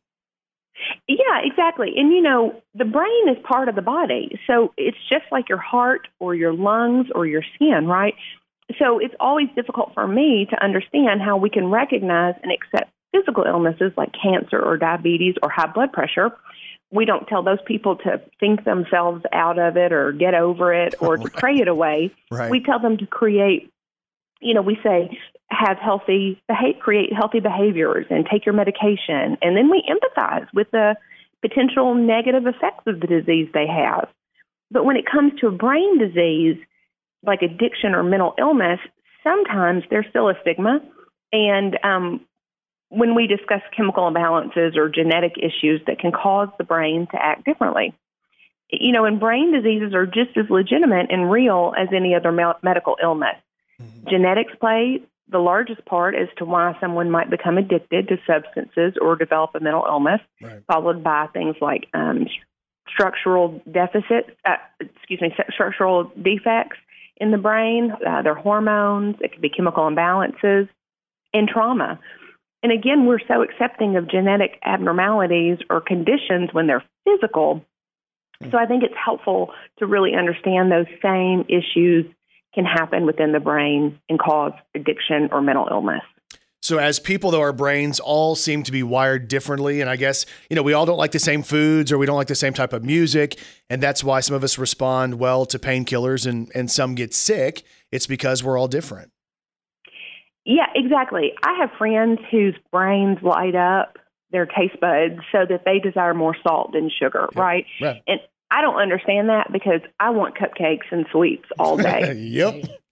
Yeah, exactly. And, you know, the brain is part of the body. So it's just like your heart or your lungs or your skin, right? So it's always difficult for me to understand how we can recognize and accept physical illnesses like cancer or diabetes or high blood pressure. We don't tell those people to think themselves out of it or get over it or to pray it away. Right. We tell them to create, you know, we say have healthy, beha- create healthy behaviors and take your medication. And then we empathize with the potential negative effects of the disease they have. But when it comes to a brain disease, like addiction or mental illness, sometimes there's still a stigma. And um, when we discuss chemical imbalances or genetic issues that can cause the brain to act differently. You know, and brain diseases are just as legitimate and real as any other me- medical illness. Mm-hmm. Genetics play the largest part as to why someone might become addicted to substances or develop a mental illness, right. followed by things like um, structural deficits, uh, excuse me, structural defects in the brain, uh, their hormones, it could be chemical imbalances, and trauma. And again, we're so accepting of genetic abnormalities or conditions when they're physical. So I think it's helpful to really understand those same issues can happen within the brain and cause addiction or mental illness. So as people, though, our brains all seem to be wired differently. And I guess, you know, we all don't like the same foods or we don't like the same type of music. And that's why some of us respond well to painkillers and, and some get sick. It's because we're all different. Yeah, exactly. I have friends whose brains light up their taste buds so that they desire more salt than sugar, yep. right? right? And I don't understand that because I want cupcakes and sweets all day. Yep.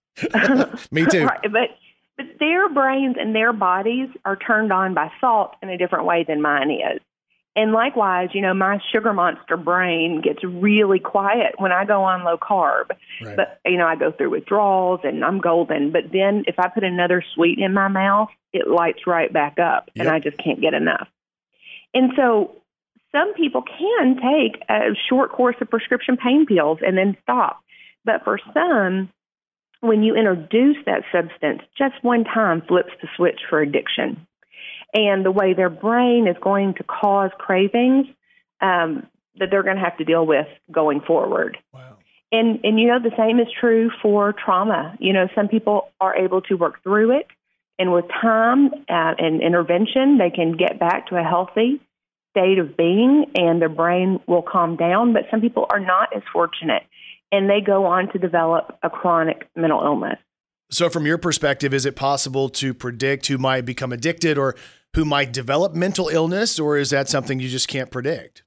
Me too. Right, but but their brains and their bodies are turned on by salt in a different way than mine is. And likewise, you know, my sugar monster brain gets really quiet when I go on low carb. Right. But, you know, I go through withdrawals and I'm golden. But then if I put another sweet in my mouth, it lights right back up and yep. I just can't get enough. And so some people can take a short course of prescription pain pills and then stop. But for some, when you introduce that substance, just one time flips the switch for addiction. And the way their brain is going to cause cravings um, that they're going to have to deal with going forward. Wow. And, and, you know, the same is true for trauma. You know, some people are able to work through it. And with time uh, and intervention, they can get back to a healthy state of being and their brain will calm down. But some people are not as fortunate and they go on to develop a chronic mental illness. So from your perspective, is it possible to predict who might become addicted or who might develop mental illness, or is that something you just can't predict?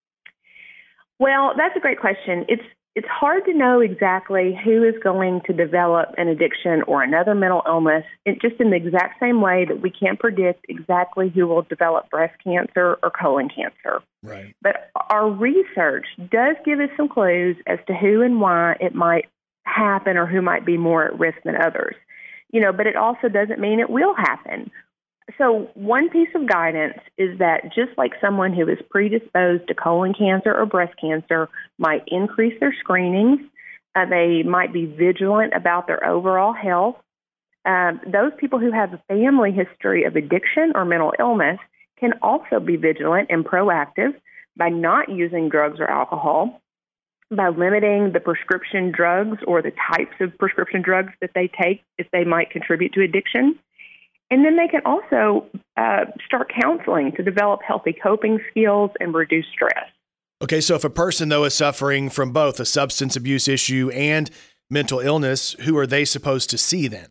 Well, that's a great question. It's it's hard to know exactly who is going to develop an addiction or another mental illness, it, just in the exact same way that we can't predict exactly who will develop breast cancer or colon cancer. Right. But our research does give us some clues as to who and why it might happen or who might be more at risk than others. You know, but it also doesn't mean it will happen. So one piece of guidance is that just like someone who is predisposed to colon cancer or breast cancer might increase their screenings, uh, they might be vigilant about their overall health. Um, those people who have a family history of addiction or mental illness can also be vigilant and proactive by not using drugs or alcohol, by limiting the prescription drugs or the types of prescription drugs that they take if they might contribute to addiction. And then they can also uh, start counseling to develop healthy coping skills and reduce stress. Okay, so if a person, though, is suffering from both a substance abuse issue and mental illness, who are they supposed to see then?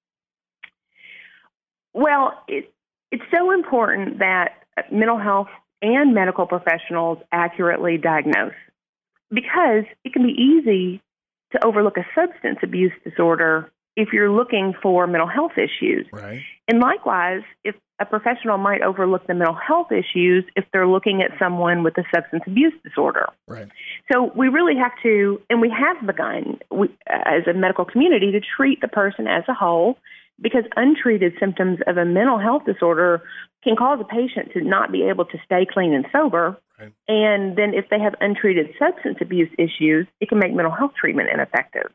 Well, it, it's so important that mental health and medical professionals accurately diagnose, because it can be easy to overlook a substance abuse disorder if you're looking for mental health issues. Right. And likewise, if a professional might overlook the mental health issues if they're looking at someone with a substance abuse disorder. Right. So we really have to, and we have begun we, as a medical community to treat the person as a whole because untreated symptoms of a mental health disorder can cause a patient to not be able to stay clean and sober. Right. And then if they have untreated substance abuse issues, it can make mental health treatment ineffective.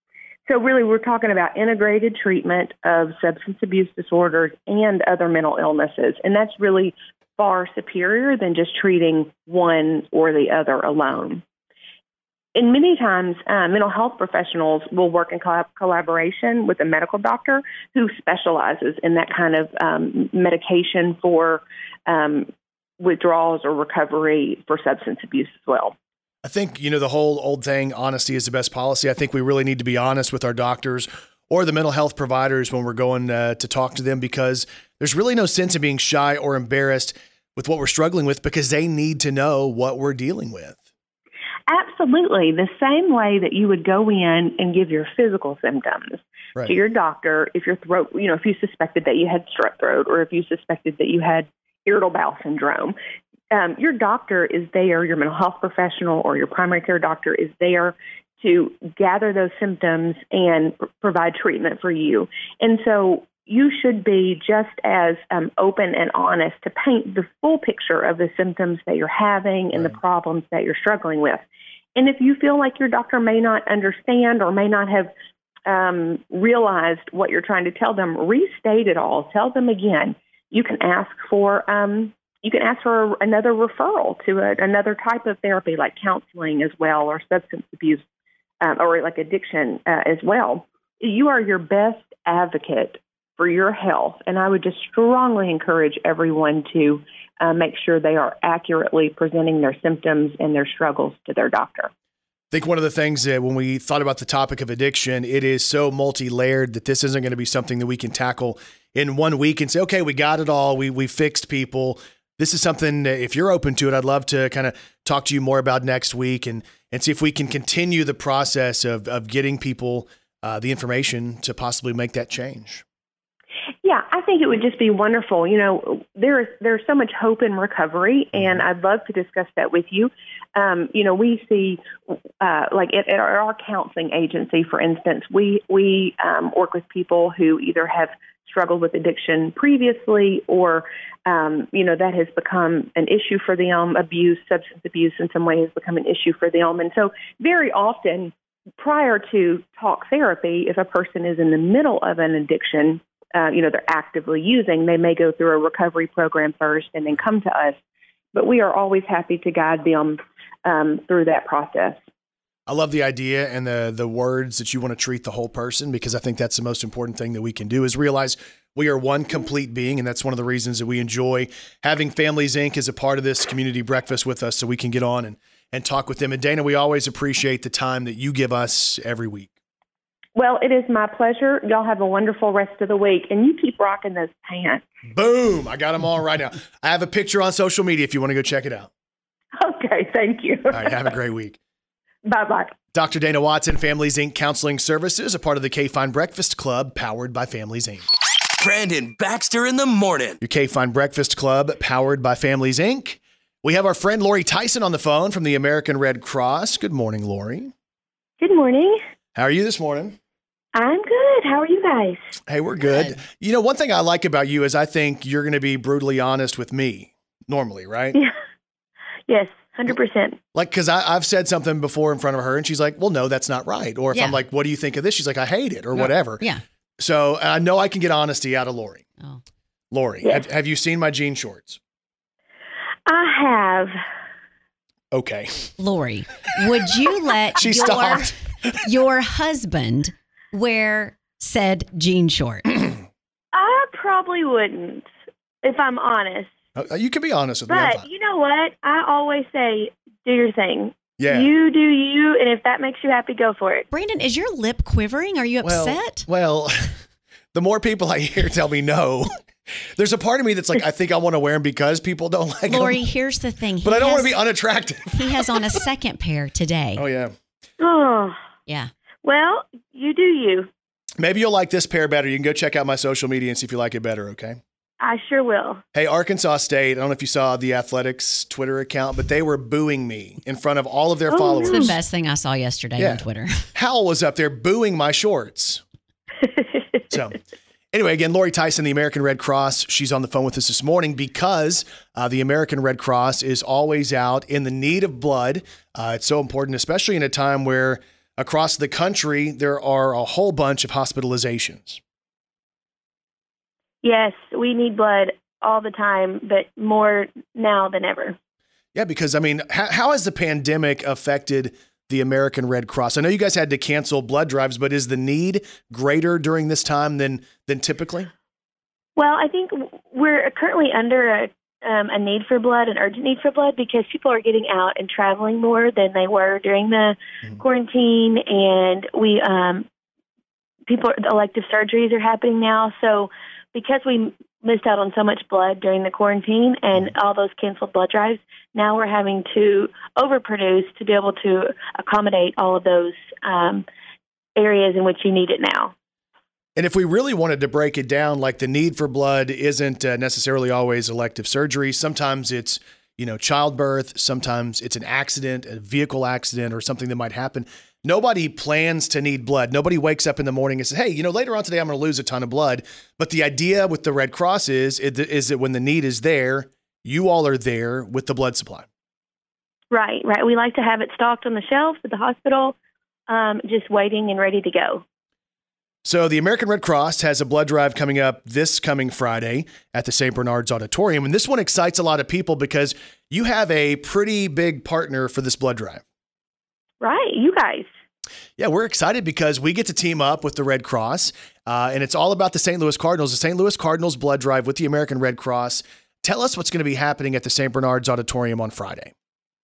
So really, we're talking about integrated treatment of substance abuse disorders and other mental illnesses. And that's really far superior than just treating one or the other alone. And many times, uh, mental health professionals will work in collab- collaboration with a medical doctor who specializes in that kind of um, medication for um, withdrawals or recovery for substance abuse as well. I think, you know, the whole old thing, honesty is the best policy. I think we really need to be honest with our doctors or the mental health providers when we're going uh, to talk to them, because there's really no sense in being shy or embarrassed with what we're struggling with, because they need to know what we're dealing with. Absolutely. The same way that you would go in and give your physical symptoms Right. to your doctor if your throat, you know, if you suspected that you had strep throat or if you suspected that you had irritable bowel syndrome. Um, your doctor is there, your mental health professional or your primary care doctor is there to gather those symptoms and pr- provide treatment for you. And so you should be just as um, open and honest to paint the full picture of the symptoms that you're having and the problems that you're struggling with. And if you feel like your doctor may not understand or may not have um, realized what you're trying to tell them, restate it all. Tell them again. You can ask for um, you can ask for another referral to a, another type of therapy, like counseling as well, or substance abuse, um, or like addiction uh, as well. You are your best advocate for your health, and I would just strongly encourage everyone to uh, make sure they are accurately presenting their symptoms and their struggles to their doctor. I think one of the things that when we thought about the topic of addiction, it is so multi-layered that this isn't going to be something that we can tackle in one week and say, okay, we got it all. We we fixed people. This is something, if you're open to it, I'd love to kind of talk to you more about next week and, and see if we can continue the process of, of getting people uh, the information to possibly make that change. Yeah, I think it would just be wonderful. You know, there's there's so much hope in recovery, and I'd love to discuss that with you. Um, you know, we see, uh, like at, at our counseling agency, for instance, we we um, work with people who either have struggled with addiction previously, or um, you know, that has become an issue for them. Abuse, substance abuse, in some way, has become an issue for them, and so very often, prior to talk therapy, if a person is in the middle of an addiction, Uh, you know, they're actively using, they may go through a recovery program first and then come to us. But we are always happy to guide them um, through that process. I love the idea and the the words that you want to treat the whole person, because I think that's the most important thing that we can do is realize we are one complete being. And that's one of the reasons that we enjoy having Families Incorporated as a part of this community breakfast with us, so we can get on and, and talk with them. And Dana, we always appreciate the time that you give us every week. Well, it is my pleasure. Y'all have a wonderful rest of the week, and you keep rocking those pants. Boom. I got them on right now. I have a picture on social media if you want to go check it out. Okay, thank you. All right, have a great week. Bye-bye. Doctor Dana Watson, Families Incorporated Counseling Services, a part of the K-Fine Breakfast Club, powered by Families Incorporated. Brandon Baxter in the morning. Your K-Fine Breakfast Club, powered by Families Incorporated. We have our friend Lori Tyson on the phone from the American Red Cross. Good morning, Lori. Good morning. How are you this morning? I'm good. How are you guys? Hey, we're good. good. You know, one thing I like about you is I think you're going to be brutally honest with me normally, right? Yeah. Yes, one hundred percent. Like, because I've said something before in front of her and she's like, well, no, that's not right. Or if Yeah. I'm like, what do you think of this? She's like, I hate it or No. whatever. Yeah. So I know I can get honesty out of Lori. Oh. Lori, Yes. have, have you seen my jean shorts? I have. Okay. Lori, would you let She your, stopped. your husband wear said jean short? I probably wouldn't, if I'm honest. Uh, You can be honest with me. I'm But fine. you know what? I always say, do your thing. Yeah. You do you, and if that makes you happy, go for it. Brandon, is your lip quivering? Are you Well, upset? Well, the more people I hear tell me no, there's a part of me that's like, I think I want to wear them because people don't like Lori, them. here's the thing. He But I don't want has- to be unattractive. He has on a second pair today. Oh, yeah. Oh, Yeah. well, you do you. Maybe you'll like this pair better. You can go check out my social media and see if you like it better, okay? I sure will. Hey, Arkansas State, I don't know if you saw the Athletics Twitter account, but they were booing me in front of all of their Oh, followers. It's the best thing I saw yesterday Yeah. on Twitter. Howell was up there booing my shorts. So Anyway, again, Lori Tyson, the American Red Cross, she's on the phone with us this morning because uh, the American Red Cross is always out in the need of blood. Uh, it's so important, especially in a time where across the country there are a whole bunch of hospitalizations. Yes, we need blood all the time, but more now than ever. Yeah, because, I mean, how, how has the pandemic affected the American Red Cross? I know you guys had to cancel blood drives, but is the need greater during this time than than typically? Well, I think we're currently under a, um, a need for blood, an urgent need for blood, because people are getting out and traveling more than they were during the mm-hmm. quarantine, and we um, people elective surgeries are happening now. So because we missed out on so much blood during the quarantine and all those canceled blood drives, now we're having to overproduce to be able to accommodate all of those um, areas in which you need it now. And if we really wanted to break it down, like the need for blood isn't uh, necessarily always elective surgery. Sometimes it's, you know, childbirth. Sometimes it's an accident, a vehicle accident, or something that might happen. Nobody plans to need blood. Nobody wakes up in the morning and says, hey, you know, later on today, I'm going to lose a ton of blood. But the idea with the Red Cross is, is that when the need is there, you all are there with the blood supply. Right, right. We like to have it stocked on the shelves at the hospital, um, just waiting and ready to go. So the American Red Cross has a blood drive coming up this coming Friday at the Saint Bernard's Auditorium. And this one excites a lot of people because you have a pretty big partner for this blood drive. Right, you guys. Yeah, we're excited because we get to team up with the Red Cross, uh, and it's all about the Saint Louis Cardinals. The Saint Louis Cardinals blood drive with the American Red Cross. Tell us what's going to be happening at the Saint Bernard's Auditorium on Friday.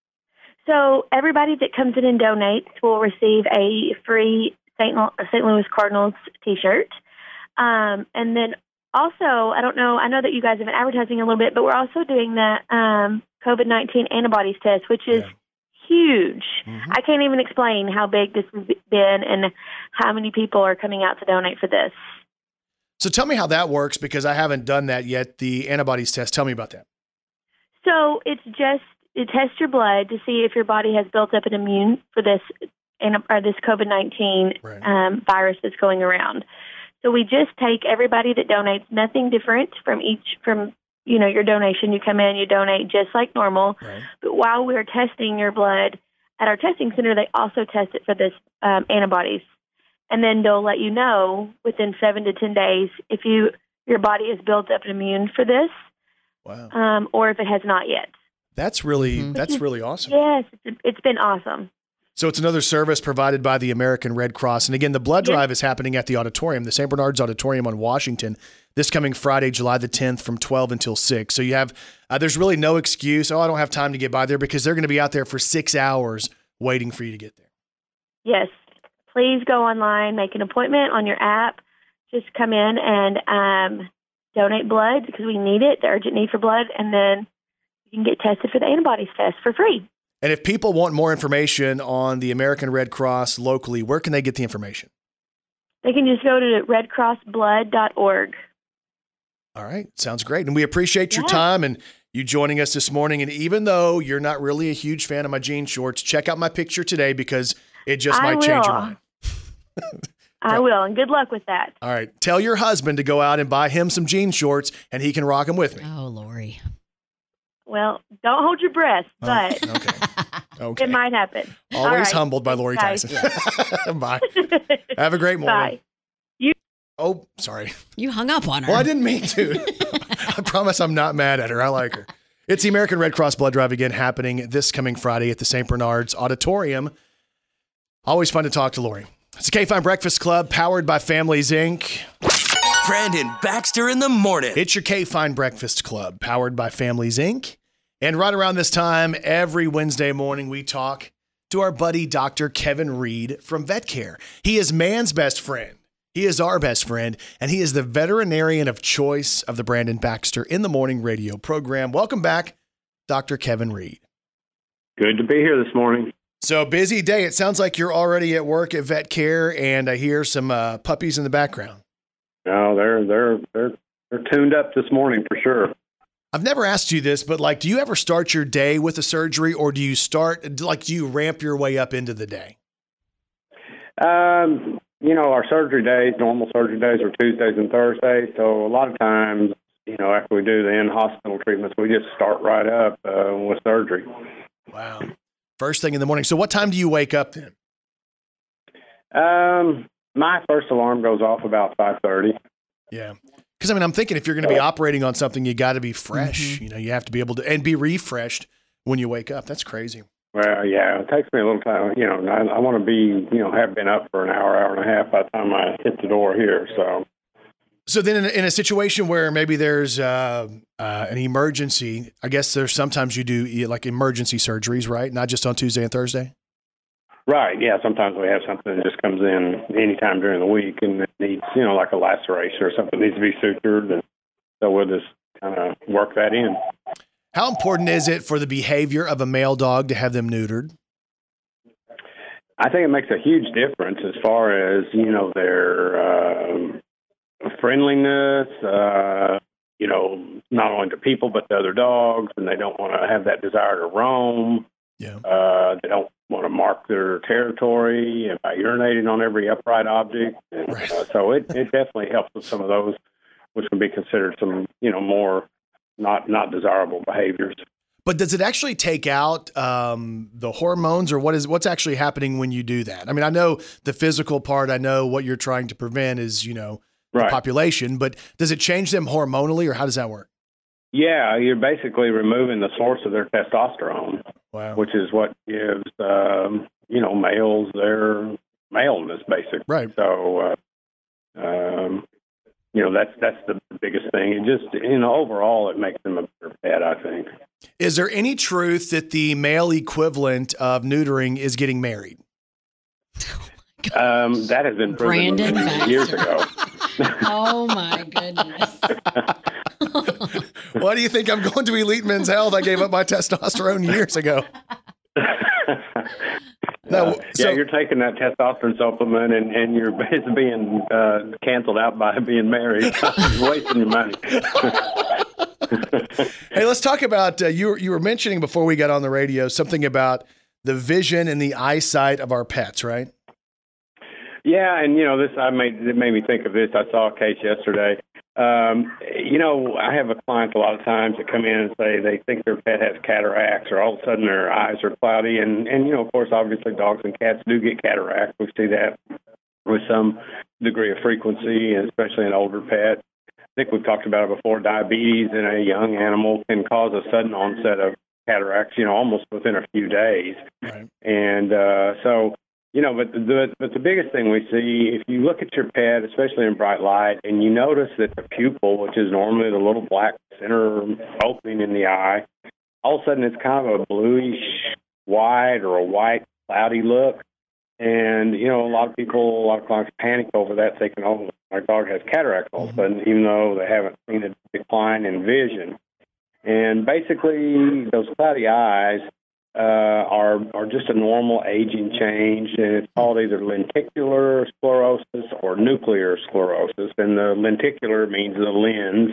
So everybody that comes in and donates will receive a free Saint Saint Louis Cardinals T-shirt. Um, and then also, I don't know, I know that you guys have been advertising a little bit, but we're also doing the um, COVID nineteen antibodies test, which is yeah. huge. Mm-hmm. I can't even explain how big this has been and how many people are coming out to donate for this. So tell me how that works, because I haven't done that yet, the antibodies test. Tell me about that. So it's just, it tests your blood to see if your body has built up an immune for this or this COVID nineteen right. um, virus that's going around. So we just take everybody that donates, nothing different from each, from, you know, your donation. You come in, you donate just like normal. Right. But while we're testing your blood at our testing center, they also test it for this um, antibodies. And then they'll let you know within seven to ten days if you your body has built up an immune for this, wow. um, or if it has not yet. That's really mm-hmm. that's really awesome. Yes, it's, it's been awesome. So it's another service provided by the American Red Cross. And again, the blood drive yes. is happening at the auditorium, the Saint Bernard's Auditorium on Washington, this coming Friday, July the tenth from twelve until six. So you have, uh, there's really no excuse, oh, I don't have time to get by there, because they're going to be out there for six hours waiting for you to get there. Yes. Please go online, make an appointment on your app. Just come in and um, donate blood because we need it, the urgent need for blood, and then you can get tested for the antibodies test for free. And if people want more information on the American Red Cross locally, where can they get the information? They can just go to red cross blood dot org. All right. Sounds great. And we appreciate your yeah. time and you joining us this morning. And even though you're not really a huge fan of my jean shorts, check out my picture today because it just I might will. change your mind. I will. And good luck with that. All right. Tell your husband to go out and buy him some jean shorts and he can rock them with me. Oh, Lori. Well, don't hold your breath, but oh, okay. Okay. it might happen. Always right. humbled by Lori Bye. Tyson. Bye. Have a great morning. Bye. You- oh, sorry. You hung up on her. Well, I didn't mean to. I promise I'm not mad at her. I like her. It's the American Red Cross Blood Drive again happening this coming Friday at the Saint Bernard's Auditorium. Always fun to talk to Lori. It's the K-Fine Breakfast Club powered by Families, Incorporated. Brandon Baxter in the morning. It's your K-Fine Breakfast Club powered by Families, Incorporated. And right around this time, every Wednesday morning, we talk to our buddy, Doctor Kevin Reed from VetCare. He is man's best friend. He is our best friend, and he is the veterinarian of choice of the Brandon Baxter in the Morning radio program. Welcome back, Doctor Kevin Reed. Good to be here this morning. So busy day. It sounds like you're already at work at VetCare, and I hear some uh, puppies in the background. No, they're they're they're they're tuned up this morning for sure. I've never asked you this, but like, do you ever start your day with a surgery, or do you start like do you ramp your way up into the day? Um, you know, our surgery days, normal surgery days are Tuesdays and Thursdays. So a lot of times, you know, after we do the in-hospital treatments, we just start right up uh, with surgery. Wow. First thing in the morning. So what time do you wake up then? Um, my first alarm goes off about five thirty. Yeah. Because, I mean, I'm thinking if you're going to be operating on something, you got to be fresh. Mm-hmm. You know, you have to be able to, and be refreshed when you wake up. That's crazy. Well, yeah, it takes me a little time. You know, I, I want to be, you know, have been up for an hour, hour and a half by the time I hit the door here. So, so then in a, in a situation where maybe there's uh, uh, an emergency, I guess there's sometimes you do like emergency surgeries, right? Not just on Tuesday and Thursday? Right, yeah. Sometimes we have something that just comes in anytime during the week and it needs, you know, like a laceration or something needs to be sutured. And so we'll just kind of work that in. How important is it for the behavior of a male dog to have them neutered? I think it makes a huge difference as far as, you know, their um, friendliness, uh, you know, not only to people but to other dogs, and they don't want to have that desire to roam. Yeah. Uh, they don't want to mark their territory by urinating on every upright object. And, right. uh, so it, it definitely helps with some of those, which can be considered some, you know, more not not desirable behaviors. But does it actually take out um, the hormones, or what is what's actually happening when you do that? I mean, I know the physical part. I know what you're trying to prevent is, you know, right. the population. But does it change them hormonally, or how does that work? Yeah, you're basically removing the source of their testosterone, wow. which is what gives, um, you know, males their maleness, basically. Right. So, uh, um, you know, that's that's the biggest thing. It just, you know, overall, it makes them a better pet, I think. Is there any truth that the male equivalent of neutering is getting married? Um, that has been proven Brandon years ago. Oh, my goodness. Why do you think I'm going to Elite Men's Health? I gave up my testosterone years ago. No, uh, so, yeah, you're taking that testosterone supplement, and, and you're it's being uh, canceled out by being married. You're wasting your money. Hey, let's talk about, uh, you, were, you were mentioning before we got on the radio something about the vision and the eyesight of our pets, right? Yeah, and, you know, this I made it made me think of this. I saw a case yesterday. Um, you know, I have a client a lot of times that come in and say they think their pet has cataracts, or all of a sudden their eyes are cloudy. And, and you know, of course, obviously dogs and cats do get cataracts. We see that with some degree of frequency, and especially in older pets. I think we've talked about it before. Diabetes in a young animal can cause a sudden onset of cataracts, you know, almost within a few days. Right. And uh, so... You know, but the but the biggest thing we see, if you look at your pet, especially in bright light, and you notice that the pupil, which is normally the little black center opening in the eye, all of a sudden it's kind of a bluish white or a white cloudy look. And, you know, a lot of people, a lot of clients panic over that, thinking, oh, my dog has cataracts all of a sudden, even though they haven't seen a decline in vision. And basically, those cloudy eyes Uh, are are just a normal aging change, and it's called either lenticular sclerosis or nuclear sclerosis. And the lenticular means the lens,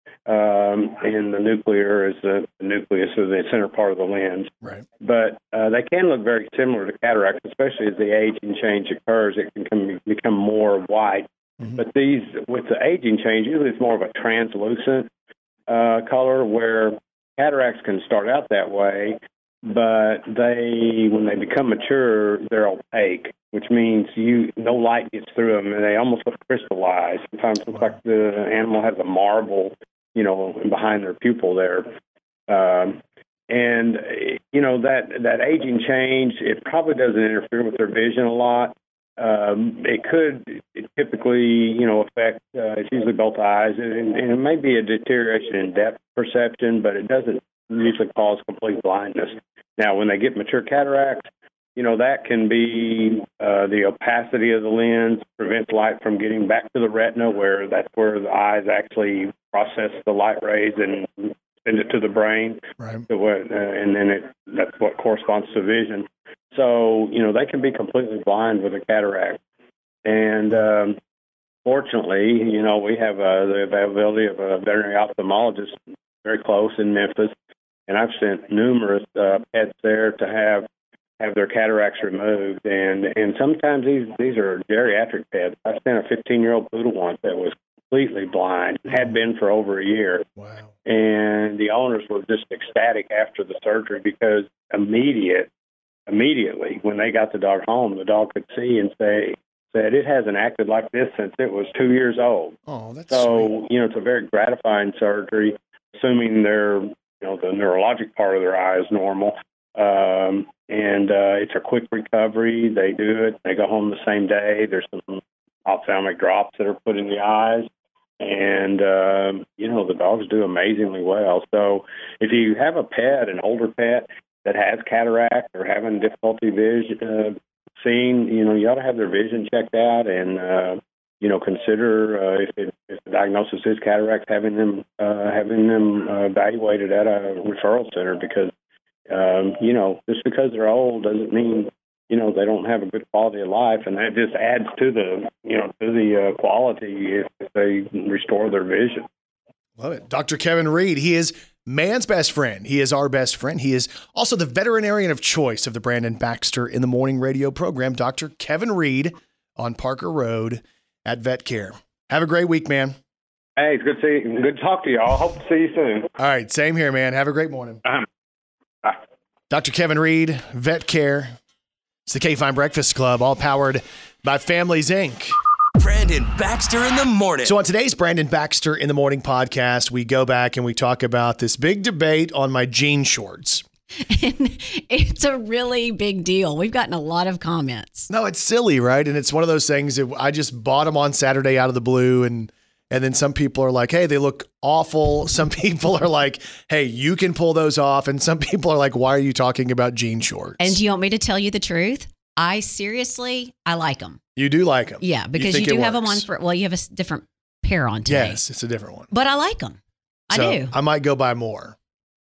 um, and the nuclear is the, the nucleus of the center part of the lens. Right. But uh, they can look very similar to cataracts, especially as the aging change occurs. It can come, become more white. Mm-hmm. But these, with the aging change, usually it's more of a translucent uh, color, where cataracts can start out that way. But they, when they become mature, they're opaque, which means you no light gets through them, and they almost look crystallized. Sometimes it looks like the animal has a marble, you know, behind their pupil there. Um, and you know that that aging change, it probably doesn't interfere with their vision a lot. Um, it could it typically, you know, affect. Uh, it's usually both eyes, and, and it may be a deterioration in depth perception, but it doesn't usually cause complete blindness. Now, when they get mature cataracts, you know, that can be uh, the opacity of the lens prevents light from getting back to the retina, where that's where the eyes actually process the light rays and send it to the brain. Right. So what, uh, and then it, that's what corresponds to vision. So, you know, they can be completely blind with a cataract. And um, fortunately, you know, we have uh, the availability of a veterinary ophthalmologist very close in Memphis. And I've sent numerous uh, pets there to have have their cataracts removed, and and sometimes these these are geriatric pets. I sent a fifteen-year-old poodle once that was completely blind, had been for over a year. Wow. And the owners were just ecstatic after the surgery because immediate, immediately when they got the dog home, the dog could see and say, said it hasn't acted like this since it was two years old. Oh, that's so, sweet. you know, it's a very gratifying surgery, assuming their, you know, the neurologic part of their eye is normal. Um, and uh, it's a quick recovery. They do it. They go home the same day. There's some ophthalmic drops that are put in the eyes. And, um, you know, the dogs do amazingly well. So if you have a pet, an older pet that has cataract or having difficulty vision, uh, seeing, you know, you ought to have their vision checked out and, uh, you know, consider uh, if, it, if the diagnosis is cataract, having them uh, having them uh, evaluated at a referral center because, um, you know, just because they're old doesn't mean, you know, they don't have a good quality of life, and that just adds to the, you know, to the uh, quality if, if they restore their vision. Love it. Doctor Kevin Reed, he is man's best friend. He is our best friend. He is also the veterinarian of choice of the Brandon Baxter in the Morning radio program, Doctor Kevin Reed on Parker Road at Vet Care. Have a great week, man. Hey, it's good to see you. Good to talk to you all. Hope to see you soon. All right, same here, man. Have a great morning. Um, bye. Doctor Kevin Reed, Vet Care. It's the K-Fine Breakfast Club, all powered by Families, Incorporated. Brandon Baxter in the morning. So on today's Brandon Baxter in the Morning podcast, we go back and we talk about this big debate on my jean shorts. And it's a really big deal. We've gotten a lot of comments. No, it's silly, right? And it's one of those things that I just bought them on Saturday out of the blue, and and then some people are like, hey, they look awful. Some people are like, hey, you can pull those off. And some people are like, why are you talking about jean shorts? And do you want me to tell you the truth? I seriously, I like them. You do like them? Yeah, because you, you do it have them works. on for, well, you have a s- different pair on today. Yes, it's a different one. But I like them. I So do. I might go buy more.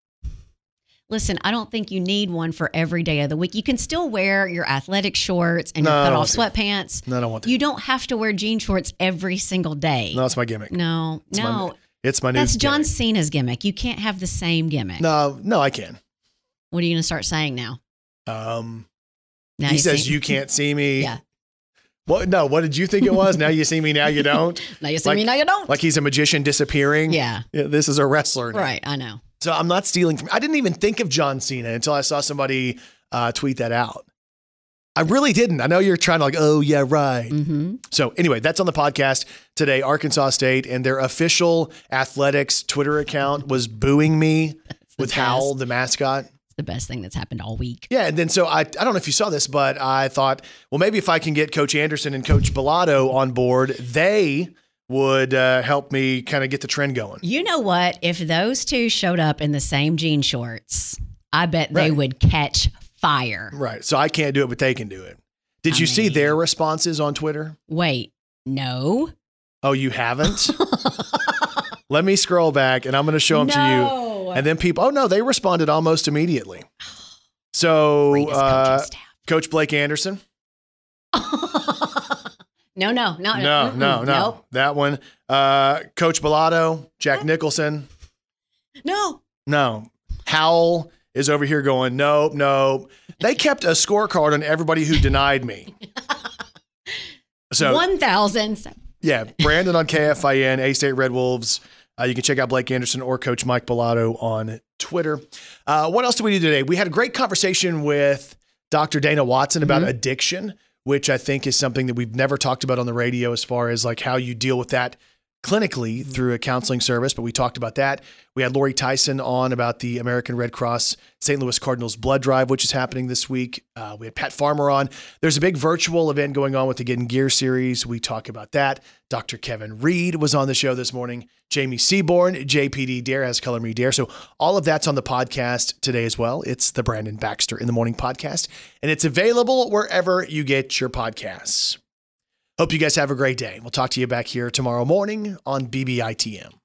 Listen, I don't think you need one for every day of the week. You can still wear your athletic shorts and No, your I cut don't off want to. sweatpants. No, I don't want to. You don't have to wear jean shorts every single day. No, it's my gimmick. No, It's no. my, it's my new That's John gimmick. Cena's gimmick. You can't have the same gimmick. No, no, I can. What are you going to start saying now? Um, Now he you says see- you can't see me. Yeah. What? No, what did you think it was? Now you see me, now you don't? Now you see me, now you don't. Like he's a magician disappearing? Yeah. Yeah, this is a wrestler now. Right, I know. So I'm not stealing from, I didn't even think of John Cena until I saw somebody uh, tweet that out. I really didn't. I know you're trying to like, oh, yeah, right. Mm-hmm. So anyway, that's on the podcast today. Arkansas State and their official athletics Twitter account was booing me with Howell, the mascot. It's the best thing that's happened all week. Yeah, and then so I I don't know if you saw this, but I thought, well, maybe if I can get Coach Anderson and Coach Bellato on board, they would uh, help me kind of get the trend going. You know what? If those two showed up in the same jean shorts, I bet they Right. would catch fire. Right. So I can't do it, but they can do it. Did I you see mean- their responses on Twitter? Wait, no. Oh, you haven't? Let me scroll back and I'm going to show them to No. you. And then people, oh no, they responded almost immediately. So Greatest uh, coaching staff. Coach Blake Anderson. No, no, no, No, mm-mm, no, no. Nope. That one. Uh, Coach Bellato, Jack Nicholson. No. No. Howell is over here going, nope, nope. They kept a scorecard on everybody who denied me. So one thousand. yeah, Brandon on K F I N, A-State Red Wolves. Uh, you can check out Blake Anderson or Coach Mike Bellato on Twitter. Uh, what else did we do today? We had a great conversation with Doctor Dana Watson about Mm-hmm. addiction, which I think is something that we've never talked about on the radio as far as like how you deal with that clinically through a counseling service, but we talked about that. We had Lori Tyson on about the American Red Cross Saint Louis Cardinals blood drive, which is happening this week. Uh, we had Pat Farmer on. There's a big virtual event going on with the Getting Gear series. We talk about that. Doctor Kevin Reed was on the show this morning. Jamie Seaborn, J P D Dare has Color Me Dare. So all of that's on the podcast today as well. It's the Brandon Baxter in the Morning podcast, and it's available wherever you get your podcasts. Hope you guys have a great day. We'll talk to you back here tomorrow morning on B B I T M.